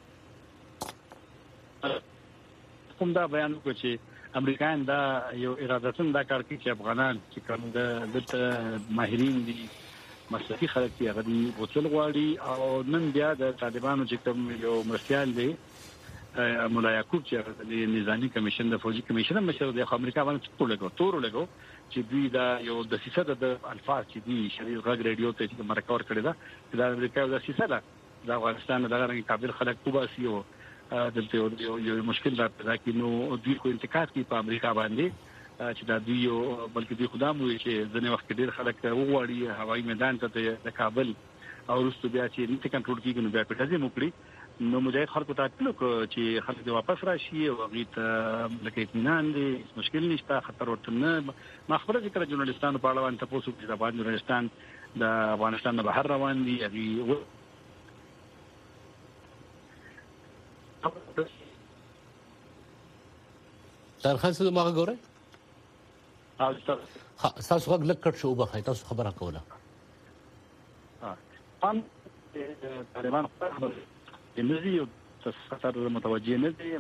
کوم دا بیان وکړي چې امریکایان دا یو ارادتن دا کار کوي چې افغانان چې کوم د ماهرین دي مسلکي خلک دي هغه دي وڅل غواړي او نن بیا د طالبانو چې کوم یو مرسیال دی مولا یعقوب چې د نظامی کمیشن د فوجي کمیشن مشر دی امریکا باندې تور لګو چې دوی دا یو د سیاست د الفاظ چې دي شریف غږ رادیو ته چې مرکور کړی دا د امریکا د سیاست د افغانستان دغه قابل خلک کوباسي او دلته یو مشکل راځي چې نو دوی کو انتقاد کوي په امریکا باندې چې دا دوی یو بلکې دوی خدام وي چې ځنې وخت ډېر خلک وغواړي هوایي میدان ته د کابل او رستو بیا چې نه کنټرول کیږي نو بیا په ځای موکړي نو مجاهد خلکو ته اټکل چې خلک واپس راشي او غیت لکه اطمینان دي مشکل نشته خطر ورته نه ما خبره ذکر ژورنالستانو په اړه باندې تاسو چې د ژورنالستان د افغانستان نه بهر روان دي هغه ترخان څه ما غوړې تاسو غږ لکټ شو به تاسو خبره کوله طالبان خبره دې خطر متوجه نه دي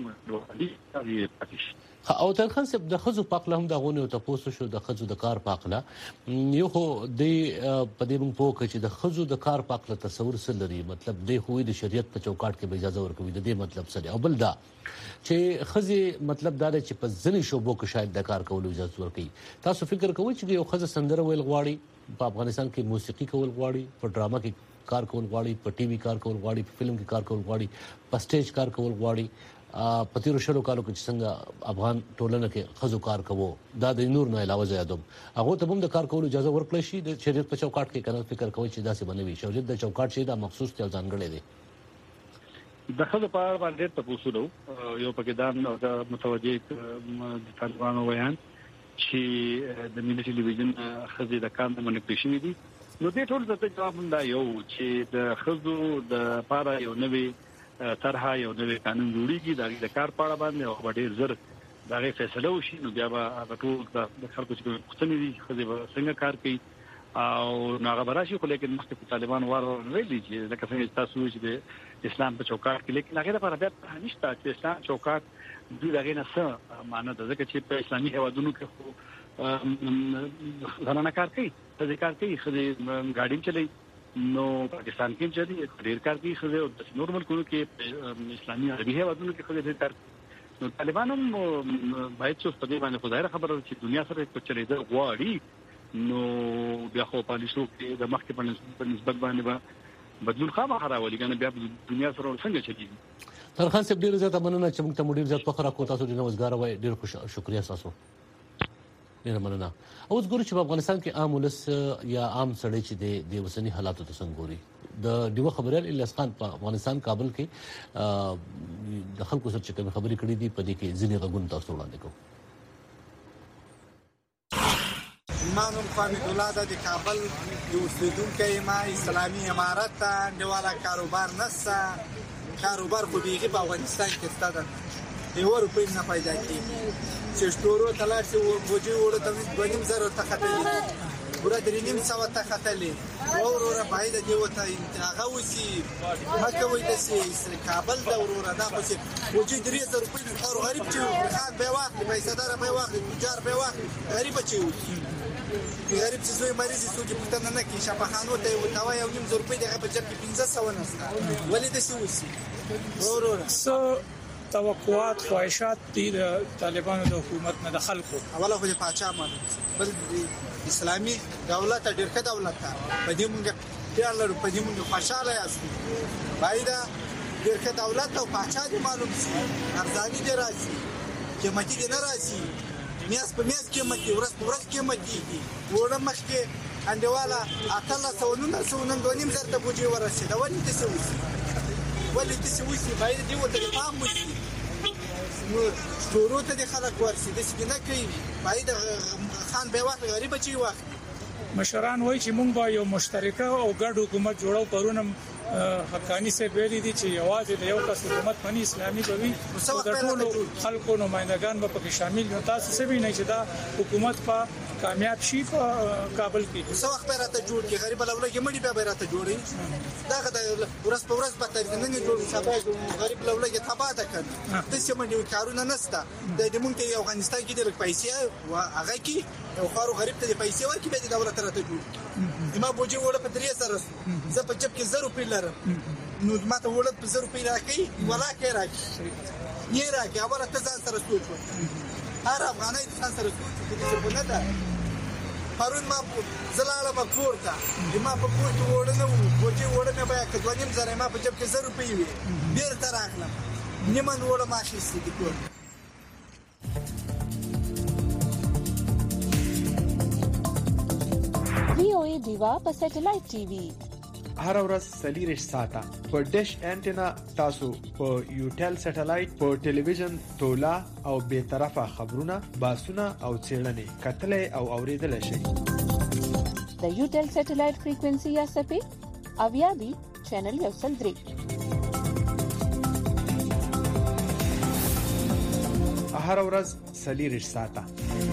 او ترخان صاحب د خزو پاکله هم د غونې او تاسو شو د خزو د کار پاکله یو خو د په دې مونږ پوه چې د خزو د کار پاکله تصور سره لري مطلب د خوې د شریعت په چوکاټ کې به اجازه ورکوي د دې مطلب سره او بل دا چې خزي مطلب دا چې په ځنې شوبو کې شاید د کار کولو اجازه ورکوي تاسو فکر کوئ چې یو خزه سندره ویل غواړي په افغانستان کې موسیقي کول غواړي په ډراما کې کار کول غواړي په ټي وي کار کول غواړي په فلم کې کار کول غواړي په سټیج کار کول غواړي په تیرو شلو کالو کې څنګه افغان ټولنه کې خزو کار کوو دا د نور نه علاوه زیاتوم هغه ته هم د کار کولو اجازه ورکړي شي د شریعت په چوکاټ کې کنه فکر کوي چې دا څه بنوي شریعت د چوکاټ شي دا مخصوص ته ځانګړی دی د خزو په اړه باندې تاسو یو پکې دا متوجه د طالبانو ویان چې د ملي ټلویزیون خزې د کار نه منې پېښې دي نو دې ټول ته جواب دا یو چې د خزو د پاره یو نوې طرح یو نوې قانون جوړیږي د کار پاړه باندې او ډېر زر دا غي فیصله وشي نو بیا به ټول د خلکو چې پښتني دي خزې به څنګه کار کوي او ناغه براشي خو لیکن مخکې طالبان ویلي چې لکه څنګه تاسو چې د اسلام په چوکاټ کې لیکن هغه لپاره بیا نشته چې اسلام چوکاټ دوی دغه نه څه معنی ده ځکه چې په اسلامي هوادونو کې خو زنانه کار کوي ځکه کوي خزې ګاډي چلي نو پاکستان کې چې ډېر کار کوي خزې او د نورمال کونو کې اسلامي عربي هوادونو کې خزې ډېر کار نو طالبانو باید چې په دې باندې خدای خبره چې دنیا سره په چلیدل غواړي نو بیا خو پالیسو کې د مخکې په نسبت باندې بدلون خامخا راولي کنه بیا دنیا سره څنګه چلیږي ترخان صاحب ډیر زیاته مننه چې موږ ته ډیر زیات فخر راکو تاسو ډیر نوښتګار وای ډیر شکریا تاسو ډیر مننه اوس ګورو چې په افغانستان کې عام ولس یا عام سړی چې د وسنی حالاتو ته څنګه ګوري د دیو خبريال الیاس خان په افغانستان کابل کې د خلکو سره چې کوم خبرې کړې دي په دې کې ځینې غوښتنې تاسو وړاندې کوم ما نوم حمید الله د کابل د اوسیدونکو ما اسلامي امارت ته انډیواله کاروبار نشته کاروبار خو بیخي په افغانستان کې ستاده یو روپۍ نه پیدا کېږي چې شتورو ته لاړ شي بوجي وړو ته 2,500 ته ختلي ګوره 3,500 ته ختلي وروره باید دی وته هغه وسی مکه وای د سي کابل د وروره دا خو چې بوجي 300 روپۍ خو غریب چې خان به واخلي پیسې به واخلي تجار به واخلي غریب چې غریب چې زوی مریض سوجي پښتنه نه کې شپخانو ته وتاوي 1,500 روپۍ دغه په جب کې 1500 نسته ولې د سي وسی وروره توقعات خواهشات دي د طالبانو د حکومت نه د خلکو اوله خو د پاچا مان بل اسلامي دولت ډېر ښه دولت ده په دې مونږ پیاله په دې مونږ خوشاله یاست باید ډېر ښه دولت او پاچا دې معلوم شي ارزاني دې راځي قیمتي دې نه راځي میاس په میاس قیمتي ورځ په ورځ قیمتي دي وړه مخکې انډیواله 2,500 ته بوجي ورسېده ولې دې سوي باید دې وته پام وشي شروع ته د خلک ورسي د سپینه کوي باید خان به وخت غریب چي وخت مشران وایي چې مونږ به یو مشترکه او ګډ حکومت جوړو پرونم حقانی سه ویلي دي چې یوازې د یو کس حکومت باندې اسلامي کوي او د ټولو خلکو نمائندگان به پکې شامل وي تاسو څه وینئ چې دا حکومت په کامیاب شي په کابل کې څو وخت راته جوړ کې غریب لولګي مړي به راته جوړي دا ورځ په ورځ به تر نن جوړ سبا غریب لولګي تبا ده کړ د سیمه کارونه نسته د مونږ ته افغانستان کې د پیسې او هغه کې یو خارو غریب ته پیسې ورکړي به د دولت راته جوړ ما بوجي وړه په 300 زه په جب کې 0 روپۍ لرم نو ما ته وړه په 0 روپۍ راکې ولا کې راکې یې راکې اوله ته ځان سره سوچ هر افغاني ځان سره سوچ دې څه نه پرون ما زلاله په کور ته ما په کور کې وړه نه بوجي وړه نه بیا کډو نیم زره ما په جب کې 0 روپۍ وي بیرته راغلم نیمه وړه ما شي ستې کور VOA دیوا په سټلایټ ټي وي هر ورځ 40 ساعته په ډیش انټینا تاسو په یوټل سټلایټ په ټلویزیون تولا او به طرفه خبرونه باسونه او چیرنې کتلې او اوریدل شي د یوټل سټلایټ فریکوئنسي یا سپې اویا بي چینل یو سل درې هر ورځ 40 ساعته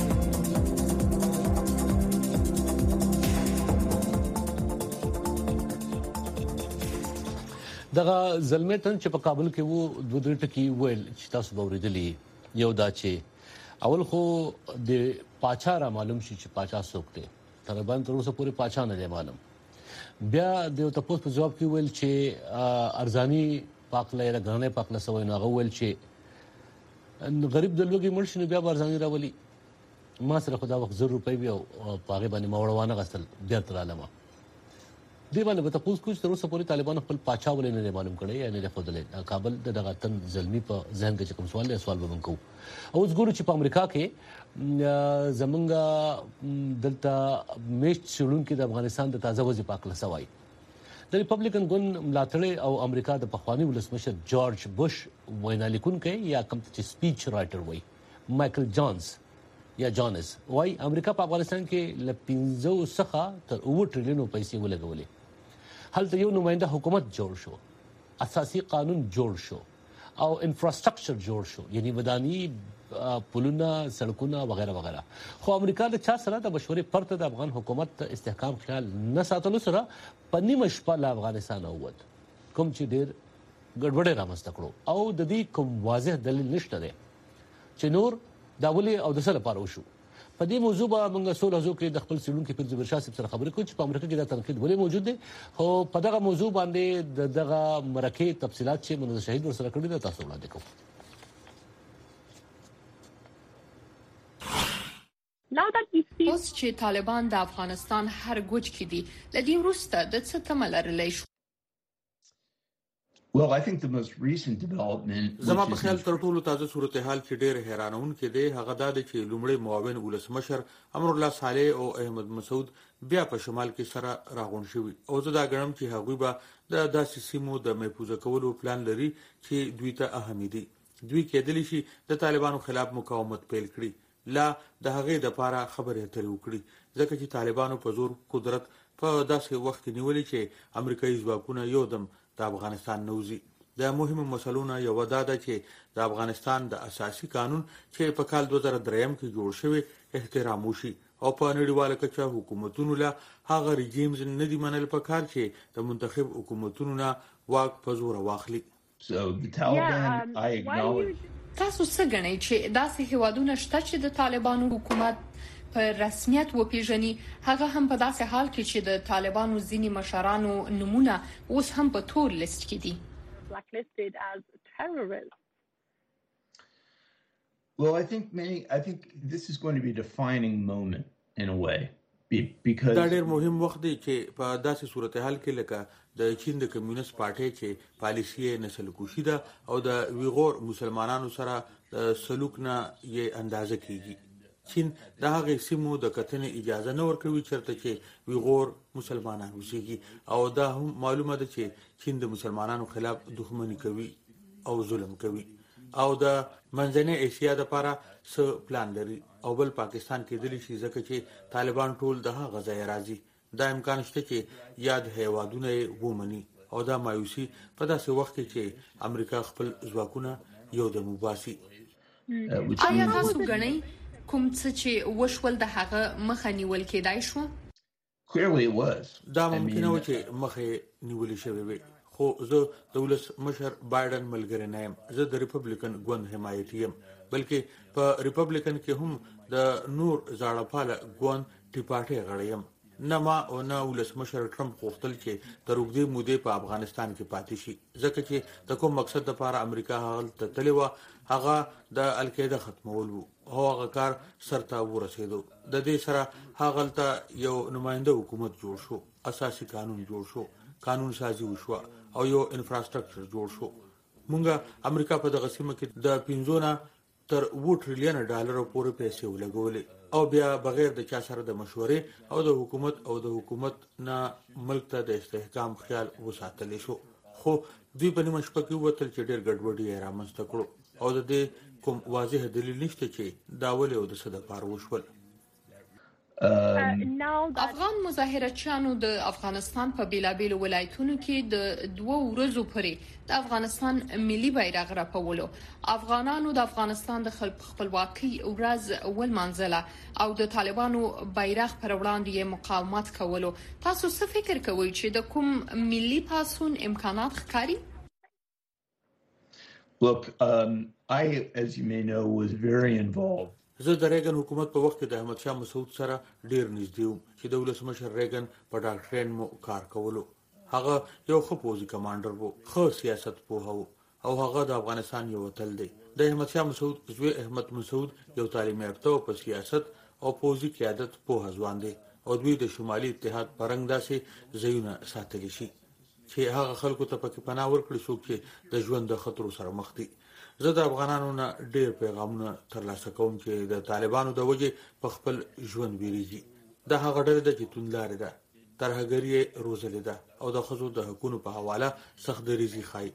دغه زلمه تن چې په کابل کې وو دوه درې ټکی ویل چې تاسو به ورېدلی یو دا چې اول خو د پاچا را معلوم شي چې پاچا څوک دی طالبان تر اوسه پورې پاچا نه دی معلوم بیا د تاسو په جواب کې ویل چې ارزانی پاکله یا غانې پاکله سوي نه غوول چې غریب د لوګي مرشنه بیا ارزانی راولي ما سره خدا وخت 0 روپۍ بیا پاغه باندې موړوانه غسل بیا تر علامه دی باندې به تاسو کوم تر اوسه پورې طالبان خپل پاچا ولې نه معلوم کړي یعنی د خپل کابل دغه تن زلمی په ذهن کې کوم سوال به وکړو او زګورو چې په امریکا کې زمونږه دلته میش شړون کې د افغانستان د تازه وځي پاکله سوای د ریپبلیکن ګوند ملاتړي او امریکا د پخوانی ولسمشر جورج بوش وینا لیکون کوي یا کوم چې سپیچ رائټر وای مایکل جونز یا جانس وای امریکا په افغانستان کې ل 15 څخه تر 9 ټریلیون پیسې ولګولې هلته یو نماینده حکومت جوړ شو اساسي قانون جوړ شو او انفراستراکچر جوړ شو یعنی ودانی پلونه سړکونه وغیرہ وغیرہ خو امریکا د چا سره د مشورې پرته د افغان حکومت استحکام خیال نه ساتلو سره پنځه شپه له افغانستان اوت کوم چې ډېر ګډوډه رامسته کړو او د دې کوم واضح دلیل نشته دی چې نور دا ولې او د څه لپاره وشو په دې موضوع باندې موږ سول حضور کې د خپل سیلون کې پر زبر شاه سره خبرې کوو چې په امریکا کې دا تنقید ولې موجود دی خو په دغه موضوع باندې دغه مرکه تفصيلات چې منځ شهید ورسره کړی دا تاسو وړاندې کوم اوس چې طالبان د افغانستان هر ګوټ کې دي لدی وروسته د څه تمه لرلی شو Well, I think the most recent development زما په خیال تر ټولو تازه صورتحال چې ډېر حیرانون کې دی هغه دا دی چې لومړی معاون ولسمشر امر الله صالح او احمد مسعود بیا په شمال کې سره راغون شوي او زه دا ګڼم چې هغوی به د داسې سیمو د محفوظه کولو پلان لري چې دوی ته اهمي دي دوی کېدلی شي د طالبانو خلاف مقاومت پیل کړي لا د هغې د لپاره خبرې اترې وکړي ځکه چې طالبانو په زور قدرت په داسې وخت کې نیولې چې امریکایي ځواکونه یو دم د افغانستان نوځي. د مهمو مسلو نه یوه دا ده چې د افغانستان د اساسي قانون چې په کال 2003 کې جوړ شوی احترام وشي او په نړیواله کچه حکومتونو له هغه رژیمز نه دي منل پکار چې د منتخب حکومتونو نه واک په زور واخلي. تاسو څه ګڼئ چې داسې هیوادونه شته چې د طالبانو حکومت په رسمیت وپیژني هغه هم په داسې حال کې چې د طالبانو ځینی مشرانو نمونه اوس هم په تور لیست کې دي؟ Blacklisted as terrorists. Well, I think this is going to be a defining moment in a way because دا ډېر مهم وخت دی چې په داسې صورتحال کې لکه د چین د کمیونست پارټۍ چې پالیسي یې نسل کشي ده او د ویغور مسلمانانو سره د سلوک نه یې اندازه کیږي. چین د هغې سیمو د کتنې اجازه نه ورکوي چېرته چې ویغور مسلمانان اوسېږي او دا هم معلومه ده چې چین د مسلمانانو خلاف دښمني کوي او ظلم کوي او د منځنۍ ایشیا دپاره څه پلان لري او بل پاکستان کېدلی شي ځکه چې طالبان ټول د هغه ځایه راځي. دا امکان شته چې یاد هیوادونه یې ومني او دا مایوسي په داسې وخت کې چې امریکا خپل ځواکونه یو دم وباسي. آیا تاسو ګڼئ کوم څه چې وشول د هغه مخه نیول کېدای شو؟ Clearly it was. دا ممکنه و چې مخه نیولې شوې وي خو زه د ولس مشر بایدن ملګری نه یم. زه د ریپبلیکن ګوند حمایتي یم بلکې په ریپبلیکن کې هم د نور زاړه پاله ګوند ټي پارټۍ غړی یم. نه ما او نه ولس مشر ټرمپ غوښتل چې تر اوږدې مودې په افغانستان کې پاتې شي ځکه چې د کوم مقصد لپاره امریکا هغلته تللې وه هغه د القاعده ختمول و او هغه کار سرته ورسېدو. د دې سره هغلته یو نماینده حکومت جوړ شو، اساسي قانون جوړ شو، قانون سازي وشوه او یو انفراستراکچر جوړ شو. مونږه امریکا په دغه سیمه کې د 15 تر 2 ټریلیون ډالر پورې پیسې ولګولې او بیا بغیر د چا سره د مشورې او د حکومت نه ملک ته د استحکام خیال وساتلی شو. خو دوی په نیمه شپه کې ووتل چې ډېر ګډوډي یې رامنځته کړو او د دې کوم واضح دلیل نشته چې دا ولې او د څه دپاره وشول. افغان مظاهرچیانو د افغانستان په بیلابیلو ولایتونو کې د 2 ورځو پورې د افغانستان ملي بیرغ رپولو. افغانانو د افغانستان د خپلواکۍ ورځ ولمانځله او د طالبانو بیرغ پر وړاندې مقاومت کولو. تاسو څه فکر کوئ چې د کوم ملي پاسون امکانات ښکاري؟ Look, I, as you may know, was very involved. زه د ریګن حکومت په وخت کې د احمد شاه مسعود سره ډیر نږدې وم چې د ولسمشر ریګن په ډاکټرین مو کار کولو. هغه یو ښه پوځي کمانډر وو، ښه سیاست پوه وو او هغه د افغانستان یو وتل دی. د احمد شاه مسعود زوی احمد مسعود یو تعلیم یافته په سیاست او پوځي قیادت پوه ځوان دی او دوی د شمالي اتحاد پرنګ داسې ځایونه ساتلی شي چې هغه خلکو ته پکې پناه ورکړي څوک چې د ژوند د خطرو سره مخ دي. زه د افغانانو نه ډېر پیغامونه ترلاسه کوم چې د طالبانو د وجې په خپل ژوند ویریږي. دا هغه ډله ده چې توندلارې ده، ترهګري یې روزلې ده او د ښځو د حقونو په حواله سخت دریځي ښایي.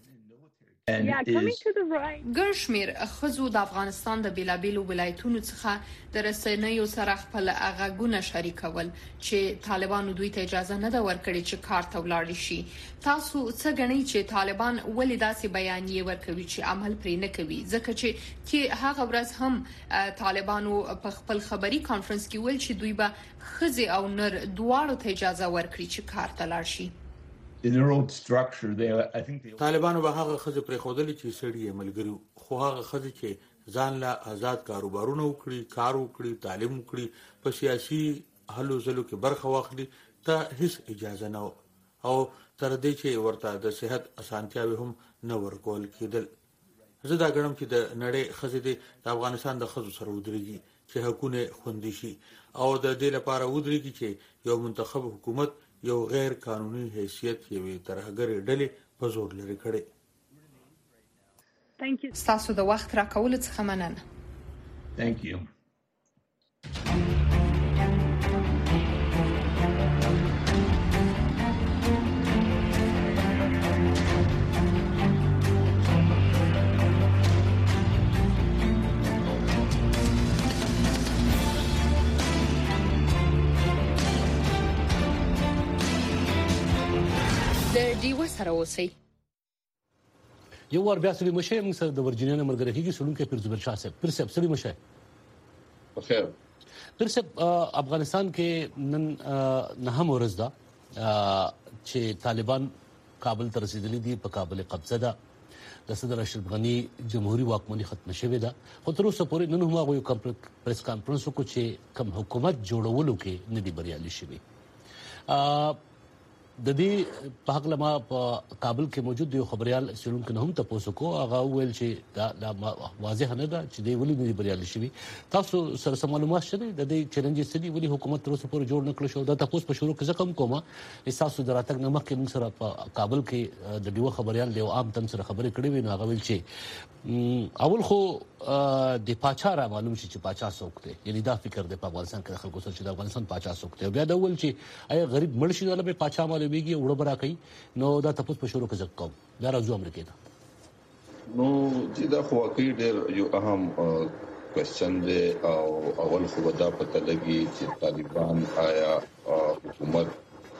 ګڼ شمېر ښځو د افغانستان د بیلابیلو ولایتونو څخه د رسنیو سره خپل غږونه شریکول چې طالبانو دوی ته اجازه نه ده ورکړې چې کار ته ولاړ شي. تاسو څه ګڼئ چې طالبان ولې داسې بیانیې ورکوي چې عمل پرې نه کوي؟ ځکه چې هغه ورځ هم طالبانو په خپل خبري کانفرنس کې ویل چې دوی به ښځې او نر دواړو ته اجازه ورکړي چې کار ته لاړ شي. In their old structure, I think طالبانو به هغه ښځې پرېښودلې چې سړي یې ملګري وو، خو هغه ښځې چې ځان له آزاد کاروبارونه وکړي، کار وکړي، تعلیم وکړي، په سیاسي هلو ځلو کې برخه واخلي ته هیڅ اجازه نه و او تر دې چې ورته د صحت اسانتیاوې هم نه ورکول کېدل. زه دا ګڼم چې د نړۍ ښځې دې د افغانستان د ښځو سره ودرېږي چې حقونه خوندي شي او د دې لپاره ودرېږي چې یو منتخب حکومت یو غیر قانوني حیثیت یوې ترهګرې ډلې په زور لرې کړي. ستاسو د وخت راکولو څخه مننه. Thank you. د ډیو سره اوسئ. یو ور بیا سړي مشه موږ سره د ورجینیا نه مرګ راکېږي سړونکو پیر زبر شاه صاحب. پیر صاحب سړي مشه بخیر. پیر صاحب افغانستان کې نن نه هم ورځ ده چې طالبان کابل ته رسیدلي دي. په کابل قبضه ده. د صدر اشرف غنی جمهوریت واکمني ختم شوې ده. خو تر اوسه پورې نن هم هغه یو پریس کانفرنس وکړ چې کوم حکومت جوړولو کې نه دی بریالي شوی. د دې په حق لما په کابل کې موجود یو خبريال سړونکو نه هم تاسو کو هغه ویل چې دا واضح نه ده چې دی ولې نه دی بریالي شوی. تاسو سره معلومات شته د دې چیلنج ستدي ولې حکومت تر اوسه پورې جوړ نه کړ شو. دا تاسو په شروع کې ځکه کومه تاسو دراتک نمک کې موږ سره په کابل کې د دیو خبريال دی او عام تم سره خبرې کړې وي. نو هغه ویل چې اول خو د پاچا را معلوم شي چې پاچا څوک دی. یعنی دا فکر دی په افغانستان کې خلکو سره چې د افغانستان پاچا څوک دی. بیا دا ول چې آیا غریب مړ شي دا به پاچا معلومیږي وړه برا کوي. نو دا تاسو په شروع کې ځکه کوم دا راځو امریکا ته. نو چې دا خو واقعي ډېر یو اهم کوېسچن دی او اول خو دا پته لګي چې طالبان آیا حکومت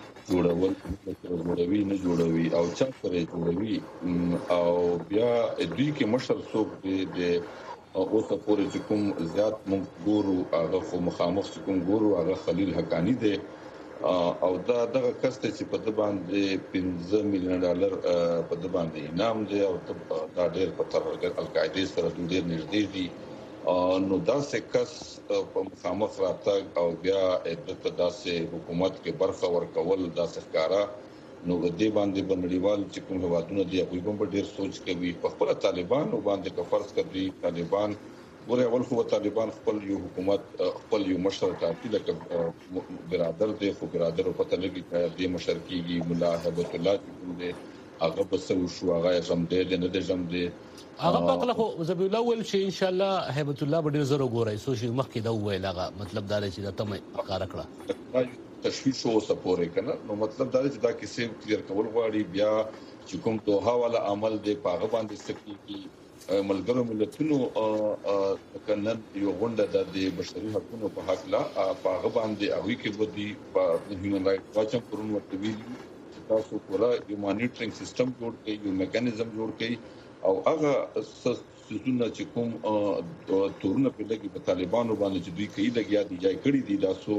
جوړوي نه جوړوي او چا سره جوړوي او بیا دوی کې مشر څوک دی د اوسه پورې چې کوم زیات موږ ګورو هغه خو مخامخ چې کوم ګورو هغه خلیل حقانی دی او دا دغه کس چې په د باندې $15 میلیون په د باندې انعام دی او دا ډېر په تر القاعده سره ډېر نږدې دي. نو دا څه کس په مخامخ راتګ او بیا د داسې حکومت کې برخه ورکول دا ښکارا. نو دې باندې بنړیوال چې کوم هوادونه دی هغه هم ډېر سوچ کوي. په خپل طالبان باندې که فرض کړي طالبان ګوره اول خو طالبان خپل یو حکومت خپل یو مشر ټاکي لکه برادر دی خو برادر په پته لګي چې د مشر کېږي مولا هبت الله دی هغه بس شو هغه زم دی نه دی زم دی هغه په خپل خو زبی الله ول چې ان شاء الله هبت الله به ډیر زره ګورای سو شي مخکې دا ویل هغه مطلب دا چې دا تمه کار کړه تشویش او سپورې کنه. نو مطلب دا چې دا کیسه کلیر کول غواړي بیا چې کوم دوه والا عمل دی پاغه باندې سکی کی ملګرو ملتونو کنن یو غونډه د بشري حقوقو په حق لا پاغه باندې اوی کې ودی په هیومن رائټ واچ پرون ورته ویلي چې تاسو پورا یو مانیټرینګ سیستم جوړ کړئ یو میکانیزم جوړ کړئ او هغه سونه چې کوم تورونه په لګي په طالبانو باندې چې دوی کوي لګیا دي ځای کړی دي تاسو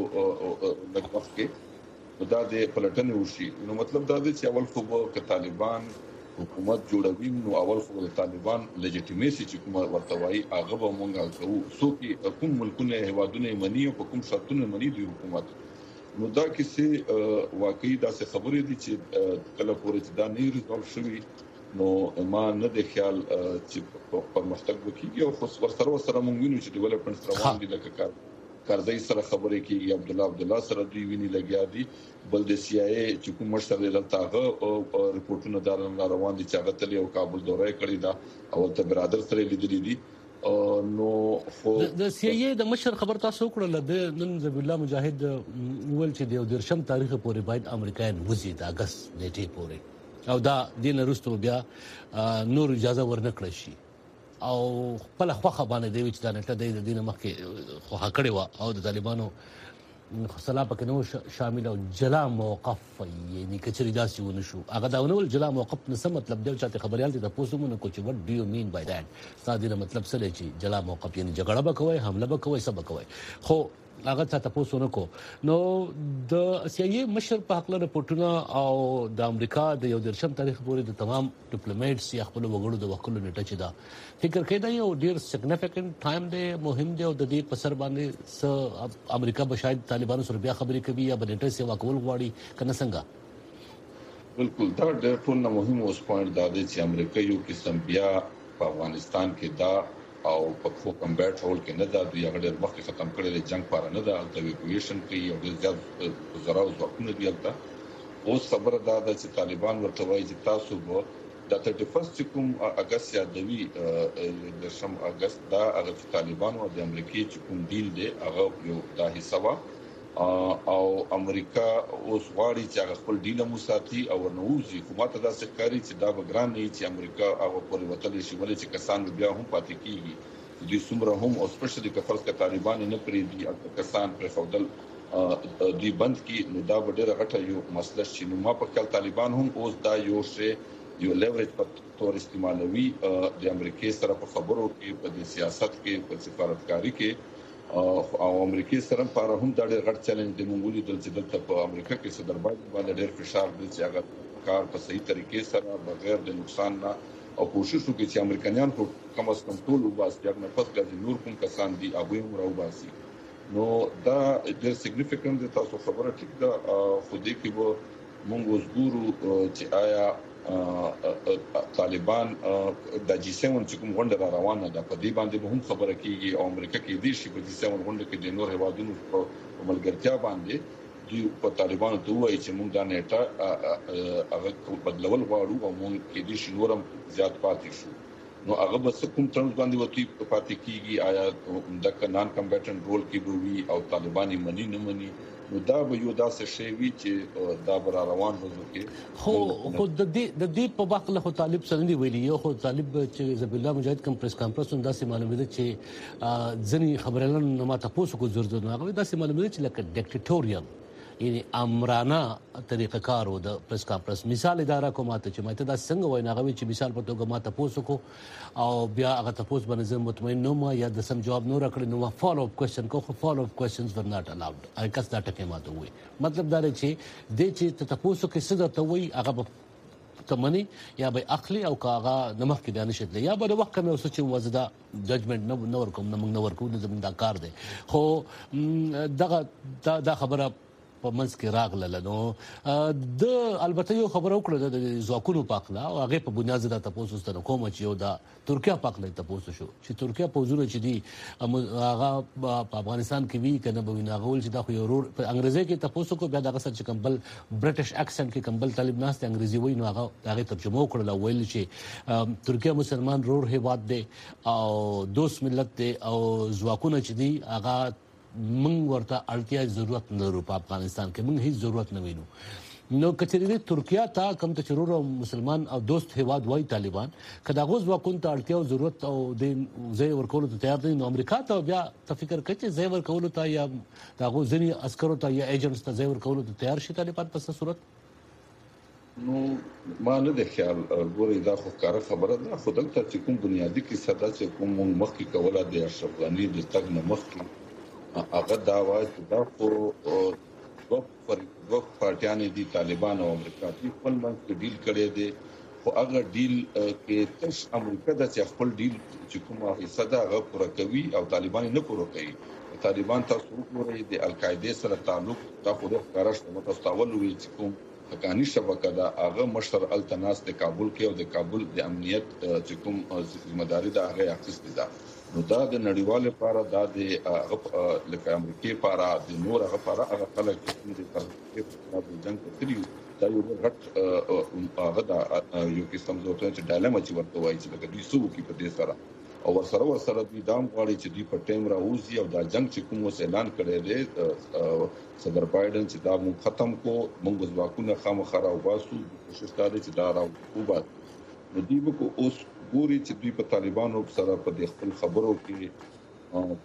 لږ وخت کې دا د پلټنې وشي. نو مطلب دا دی چې اول خو که طالبان حکومت جوړوي نو اول خو د طالبان لیجیټیمیسي چې کوم ورته وایي هغه به مونږ کوو. څوک کوم ملکونه هوادونه مني او کوم شرطونه مني د حکومت. نو دا کیسه واقعي داسې خبرې دي چې کله پورې چې دا نه ریزولف شوی نو ما نه د خیال چې پرمختګ وکړي او خو سره مونږ وینو چې ډیولپمنټ روان دي لکه کارځای سره خبرې کیږي عبد الله سره دوی ویني لګیا دي بل د سی آی ای چې کوم مشر دلته هغه ریپورتونه دارن روان دي چې هغه تل یو کابل دوره کړی دا او ته برادر سره لیدلی دي. نو خو د سی آی ای د مشر خبر تاسو کړل د نن ذبی الله مجاهد ول چې د درشم تاریخ پورې باید امریکایان وزي د اگست نیټه پورې او دا دین وروسته بیا نور اجازه ورنکړی شي او خپل خوخه باندې دی چې دا نټه د دینه مخکې خو هکړې و او د طالبانو خصلا پکې نو شامل او جلا موقف یعنی کچري داسې ونه شو هغه دا ونه ول جلا موقف نه څه مطلب دی چې خبريال دي د پوسټونو کو چې وات ډو یو مین بای دات ساده مطلب څه دی چې جلا موقف یعنی جګړه به کوي حمله به کوي سبا کوي خو هغه ته تاسو نه کو. نو د سی آی ای مشر په حق له رپورټونه او د امریکا د یو درشم تاریخ پورې د تمام ډیپلوماټس یا خپل وګړو د وکولو نیټه چې دا فکر کوي دا یو ډیر سیګنیفیکانت ټایم دی مهم دی او د دې په سر باندې امریکا به شاید طالبانو سره بیا خبرې کوي یا د نیټه سیوا کول غواړي کنه څنګه. بالکل دا ډېر ټول مهم اوس پوینټ دا دی چې امریکا یو قسم بیا په افغانستان کې دا او په خو کمبیټ هول کې نه دا دوی هغه ډېر وخت ختم کړی دی جنگ پاره نه دا د ایویکویشن کوي او د زیات زراو ځواکونه دی البته اوس خبره دا ده چې طالبان ورته وایي چې تاسو به د 31 کوم اگست یادوي د شم اگست دا هغه طالبان او د امریکای چې کوم ډیل دی هغه یو دا حصہ وا او امریکا اوس غواړي چې هغه خپل ډیل مو ساتي او نوځي حکومت دا سکاري چې دا بګران نه چې امریکا هغه پورې وتلی شي ولې چې کسان بیا هم پاتې کیږي دوی څومره هم او سپیشلی که فرض کړه طالبان نه پریږدي کسان پر فودل دی بند کی نو دا ډېر غټه یو مسله چې نو ما په خپل طالبان هم اوس دا یو لیوریج په تور استعمالوي د امریکای سره په خبرو کې په سیاست کې په سفارتکاری کې او امریکای سره په هم دا ډېر غټ چیلنج دی مونږ دلته دلته په امریکا کې صدر بایدن باندې ډېر فشار دی چې هغه کار په صحیح طریقې سره بغیر د نقصان نه او کوشش وکړي چې امریکایان په کم از کم ټول وباسي چې نه پس د نور کوم کسان دي هغه هم راوباسي نو دا ډېر سیګنیفیکانت دی تاسو خبره ټیک ده خو دې کې به مونږ وګورو چې آیا طالبان د G7 چې کوم غونډه روانه ده په دې باندې به هم خبره کیږي او امریکا کې دې شي په G7 غونډه کې د نور هیوادونو په ملګرتیا باندې دوی په طالبانو ته وایي چې موږ دا نیټه هغه بدلول غواړو او موږ کې دې شي نورم زیات پاتې شو نو هغه به کوم ترمز باندې وتی پاتې کیږي آیا د نان کمبیټنټ رول کې به وي او طالبان یې مني نه مني نو دا به یو داسې شی وي چې دا بر روان وځو کې خو د دې په واقع له طالب سره دی ویلي یو خو طالب چې زبیل الله مجاهد کوم پریس کانفرنس هم داسې معلومه ده چې ځنی خبرلن نه ما تاسو کو ضرورت نه غوي داسې معلومه ده چې لکه ډیکټیټوریال یعنی امرانه طریقه کار و د پریس کانفرنس مثال اداره کومه ته چې ماته دا څنګه وای نه غوي چې مثال په توګه ما تاسو کو او بیا هغه تاسو باندې زه مطمئن نه ما یا د سم جواب نو راکړي نو ما فالو اپ کوېسچن کو خو فالو اپ کوېسچنز ور ناٹ الاؤډ اي کس دا ټکه ماته وای مطلب دا چې د چې تاسو کې څه ته وای هغه کمنی یا به اخلي او کاغه نمخ کې بیان شتل یا به وخت مې اوس چې وزدا ججمنټ نه ورکوم نه موږ نه ورکو نه زموږ دا کار دی خو دغه دا خبره په منځ کې راغله نو د البته یو خبر وکړه د ځواکونو پاکلا او هغه په بنیاد د تاسو سره کوم چې یو د ترکیه پاکلا تاسو شو چې ترکیه په حضور چې دی هغه په افغانستان کې وی کنه به ویناغول چې د خو یو په انګریزي کې تاسو کو بیا دغه سره کمبل برټش اکسنټ کې کمبل طالب ناس ته انګریزي وای نو هغه ترجمه وکړه ویل چې ترکیه مسلمان رور هیواد دی او دوست ملت دی او ځواکونه چې دی هغه موږ ورته اړتیا ضرورت نه لرو په افغانستان کې موږ هیڅ ضرورت نه وینو نو کچېری ترکیه ته کم ته چرور مسلمان او دوست هواد وای طالبان کدا غوز وکون ته اړتیا او ضرورت او د زې ورکول ته تیار دي نو امریکا ته بیا تفکر کوي چې زې ورکول ته یا دا غوزنی عسکرو ته یا ایجنټس ته زې ورکول ته تیار شي طالبان په صورت نو ما نه د خیال ګورې دا خو کار خبره ده خو دلته چې کوم بنیادی کې صدا چې کوم مخکې کوله د اشرف غنی د تګ نه مخکې هغه دا وایي چې دا خو دوه پارټیانې دي طالبان او امریکا په خپل منځ کې ډیل کړي دي خو هغه ډیل کې تش امریکا د خپل ډیل چې کومه حصہ ده هغه پوره کوي او طالبان نه پوره کوي طالبان تاسو وګورئ د القاعده سره تعلق دا خو د کارش متستاول وي چې کوم حقانی شبکه دا هغه مشر التناس د کابل کې او د کابل د امنیت چې کوم ذمہ داری دا هغه اخیستې ده نو دا د نړیوال لپاره دا د لکه امریکای لپاره د نور لپاره هغه خلک چې د طالبانو جنگ کوي دا یو غټ هغه دا یو قسم زوته چې ډایلما چې ورته وایي چې د دوی سو کې په دې سره او ورسره دوی دام غواړي چې دوی په ټیم راوځي او دا جنگ چې کوم اعلان کړی دی صدر بایدن چې دا مون ختم کو مونږ ځواکونه خامخا راوباسو کوشش کوي چې دا راوباسو نو دوی به اوس ګوري چې دوی په طالبانو سره په خپل خبرو کې په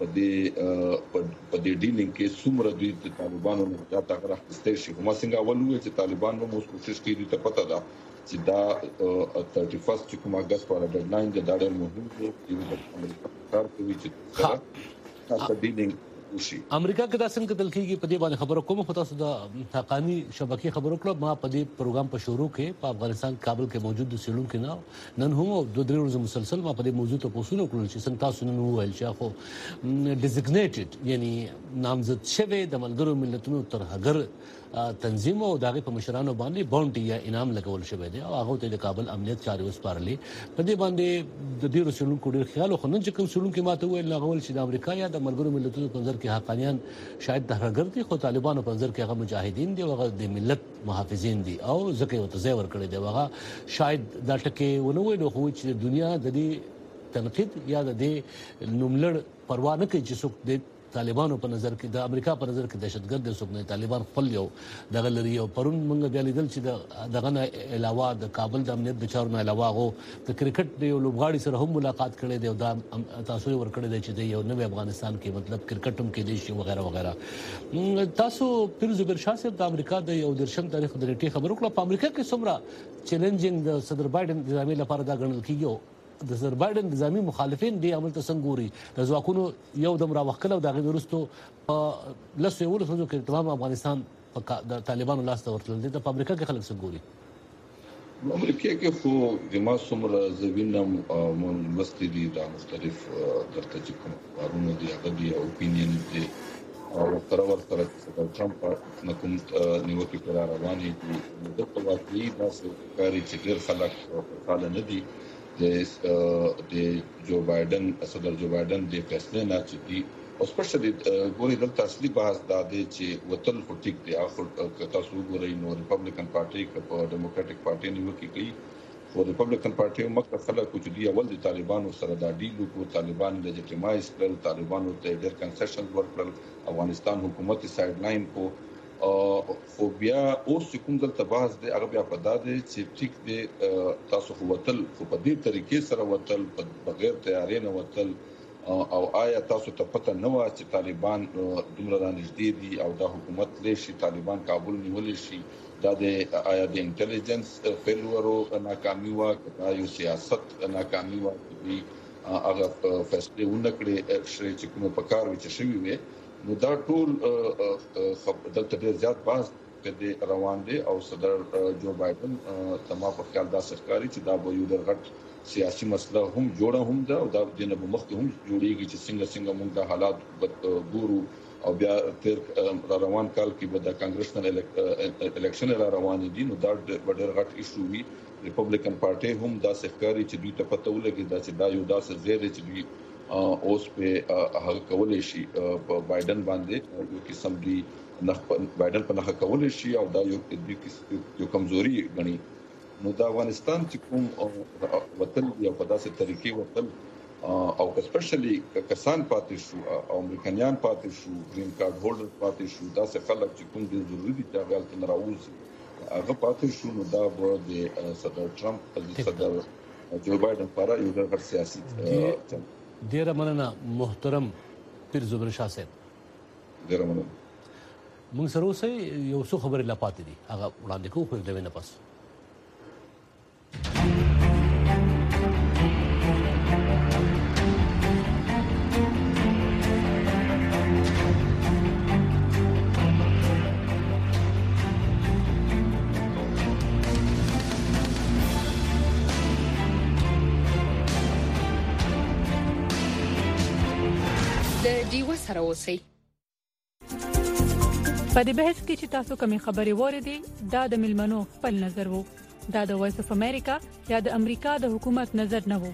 دې ډیلینګ کې څومره دوی د طالبانو نه ځاته راځي شي کومه څنګه ولوي چې طالبان نو موږ کوشش کوي ته پته ده چې دا 31 چې کومه اگست پر ډیډلاین د ډاډر مهم دی چې امریکا کار کوي چې تاسو ډیلینګ وشي امریکا کې دا څنګه تل کېږي په دې باندې خبرو کوم خو تاسو د حقانی شبکې خبرو کړو ما په دې پروګرام په شروع کې په افغانستان کابل کې موجود د سیلون کې نه نن هم 2-3 ورځې مسلسل ما په دې موضوع ته پوښتنه کړل چې څنګه تاسو نن وویل چې خو ډیزیګنیټډ یعنی نامزد شوی د ملګرو ملتونو تر هغه تنظیم او دغه په مشرانو باندې باونټي یا انعام لګول شوی دی او هغه ته د کابل امنیت چاري وسپارلې په دې باندې د دې رسولون کو ډیر خیال خو نن چې کوم رسولون کې ماته ویل لغول چې د امریکا یا د ملګرو ملتونو په نظر کې حقانيان شاید د هرګر دي خو طالبانو په نظر کې هغه مجاهدین دي او هغه د ملت محافظین دي او ځکه وته ځای ور کړی دی هغه شاید دا ټکي ونه ویل خو چې د دنیا د دې تنقید یا د دې نوملړ پروا نه کوي چې څوک د طالبانو په نظر کې د امریکا په نظر کې دهشتګرد دي څوک نه طالبان خپل یو دغه لري او پرون موږ بیا لیدل چې دغه نه علاوه د کابل د امنیت د چارو نه علاوه غو د کرکټ د یو لوبغاړي سره هم ملاقات کړي دی او دا تاسو ور کړی دی چې د یو نوې افغانستان کې مطلب کرکټ هم کې دي شي وغیرہ وغیرہ تاسو پیر زبیر شاه صاحب د امریکا د یو درشم تاریخ د ریټي خبرو کړه په امریکا کې څومره چیلنجینګ د صدر بایدن د نظامي لپاره دا ګڼل کیږي د صدر بایدن نظامي مخالفین دی عمل ته څنګه د ځواکونو یو دم راوخله او دغه ورستو لسو یو ورسره کې تمام افغانستان د طالبانو لاس ته ورتل دي په امریکا کې خلک څنګه امریکا کې خو د ما څومره زوینم مستدي د مختلف درته چې کوم قانون دی هغه دی اوپینین دی او تر ورته د ټرمپ نکوم نیوکه قرار رواني دي د په واقعي داسې کاری چې ډېر خلک فعال نه دي د جو بایدن صدر جو بایدن د فیصله نه چې دی او سپیشلی ګوري دلته اصلي بحث دا دی چې وتل خو ټیک دی اخر تاسو ګورئ نو ریپبلیکن پارټي او ډیموکراټک پارټي نیوکه کوي خو ریپبلیکن پارټي مکه خلک چې دی اول د طالبانو سره د ډیلو کو طالبان د جټیمایز کړل طالبانو ته ډېر کنسیشن ورکړل افغانستان حکومت سایډ لاین کو خو بیا اوس کوم دلته بحث دی هغه بیا په داده چې ټیک دی تاسو خو وتل خو په دې طریقې سره وتل بغیر تیاری نه وتل او آیا تاسو ته پته نه و چې طالبان دومره نږدې دي او دا حکومت لشي طالبان کابل نیول شي دا د آیا د انټيليجنس فیلورو ناکامي وا کدا یو سیاست ناکامي وا دی هغه فیصله ونکړي چې کوم په کار وچ شوی وي نو دا ټول دلته ډیر زیات بحث کې روان دي او صدر جو بایدن تمام په خیال دا ښکاري چې دا به یو ډېر غټ سیاسي مسله هم جوړه هم ده او دا د نه مخکې هم جوړیږي چې څنګه موږ د حالات ګورو او بیا تر روان کال کې به د کانګرسنل الیکشن را روان دي نو دا ډېر غټ ایشو وي ریپبلیکن پارټي هم دا ښکاري چې دوی ته پته ولګي دا چې دا یو داسې زیاده چې دوی اوس په هغه کولای شي په بایدن باندې یو قسم دی بایدن په نخښه کولای شي او دا یو کمزوري غني نو دا افغانستان چې کوم وطن یو په داسې طریقې وطن او اسپیشلی کسان پاتې شو او امریکایان پاتې شو گرین کارت هولډر پاتې شو دا څه خلک چې کوم د ضروري دي چې غلط نراوز هغه پاتې شو نو دا به د صدر ټرمپ د صدر جو بایدن لپاره یو ډېر سیاسي ډیره مننه محترم پیر زبیر شاه صاحب ډیره مننه موږ سره اوسئ یو څو خبرې لا پاتې دي هغه وړاندې کوو خو د وینه پس سره اوسئ په دې بحث کې چې تاسو کومې خبرې وریدي دا د ملمنو خپل نظر وو دا د وایس اف امریکا یا د امریکا د حکومت نظر نه وو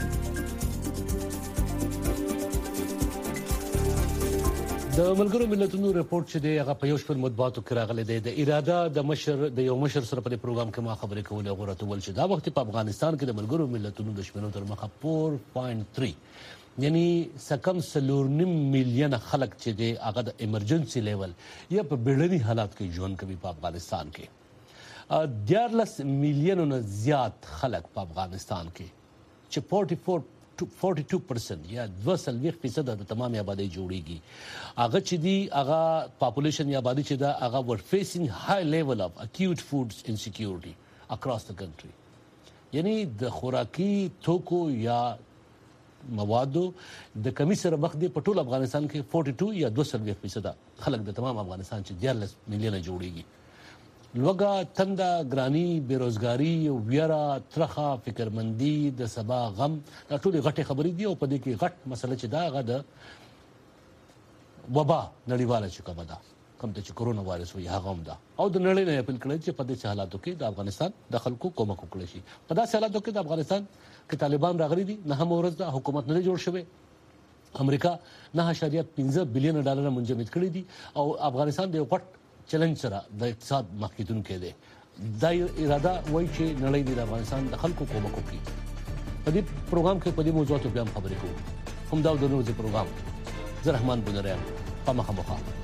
د ملګرو ملتونو رپورت چې دی هغه په یو شپږ مطبوعاتو کې راغلی دی د اراده د یو مشر سره په پروګرام کې ما خبرې کولې غوړته ول چې دا وخت په افغانستان کې د ملګرو ملتونو د شمېرو تر مخه 4.3 یعنی سکم 3.5 میلیون خلک چې دی هغه د ایمرجنسي لیول یا په بیړني حالات کې ژوند کوي په افغانستان کې 14 میلیون زیات خلک په افغانستان کې چې 42% یا 2% د تمامي آبادی جوړیږي هغه چې دی هغه پاپولیشن یا آبادی چې دا هغه ور فیسینګ های لیول اف اکیوټ فود انسیکیورټي اکراس د کنټری یعنی د خوراکي توکو یا موادو د کمی سره مخ دی په ټول افغانستان کې 42 یا 2% خلک د تمام افغانستان چې 14 میلیونه جوړیږي لوګه تنده ګرانی بیروزګاری ویرا ترخه فکرمندی د سبا غم دا ټول غټه خبرې دي او په دې کې غټ مسله چې دا غد وبا نړیواله چې کومه ده کوم چې کورونا وایرس وي هغه هم ده او د نړۍ نه اپیل کړي چې په دې حالاتو کې د افغانستان د خلکو کومک وکړي شي په داسې حالاتو کې د افغانستان کې طالبان راغلي دي نه هم ورځ د حکومت نه جوړ شوی امریکا 9.15 بلین ډالر منجمد کړي دي او افغانستان د غټ چیلنج سره د اقتصاد مخکیدون کې دی دا اراده وایي چې نړۍ د افغانستان د خلکو کومک وکړي په دې پروګرام کې په دې موضوعاتو بیا خبرې کوو هم دا د نوو پروګرام زه رحمان بونریان په مخه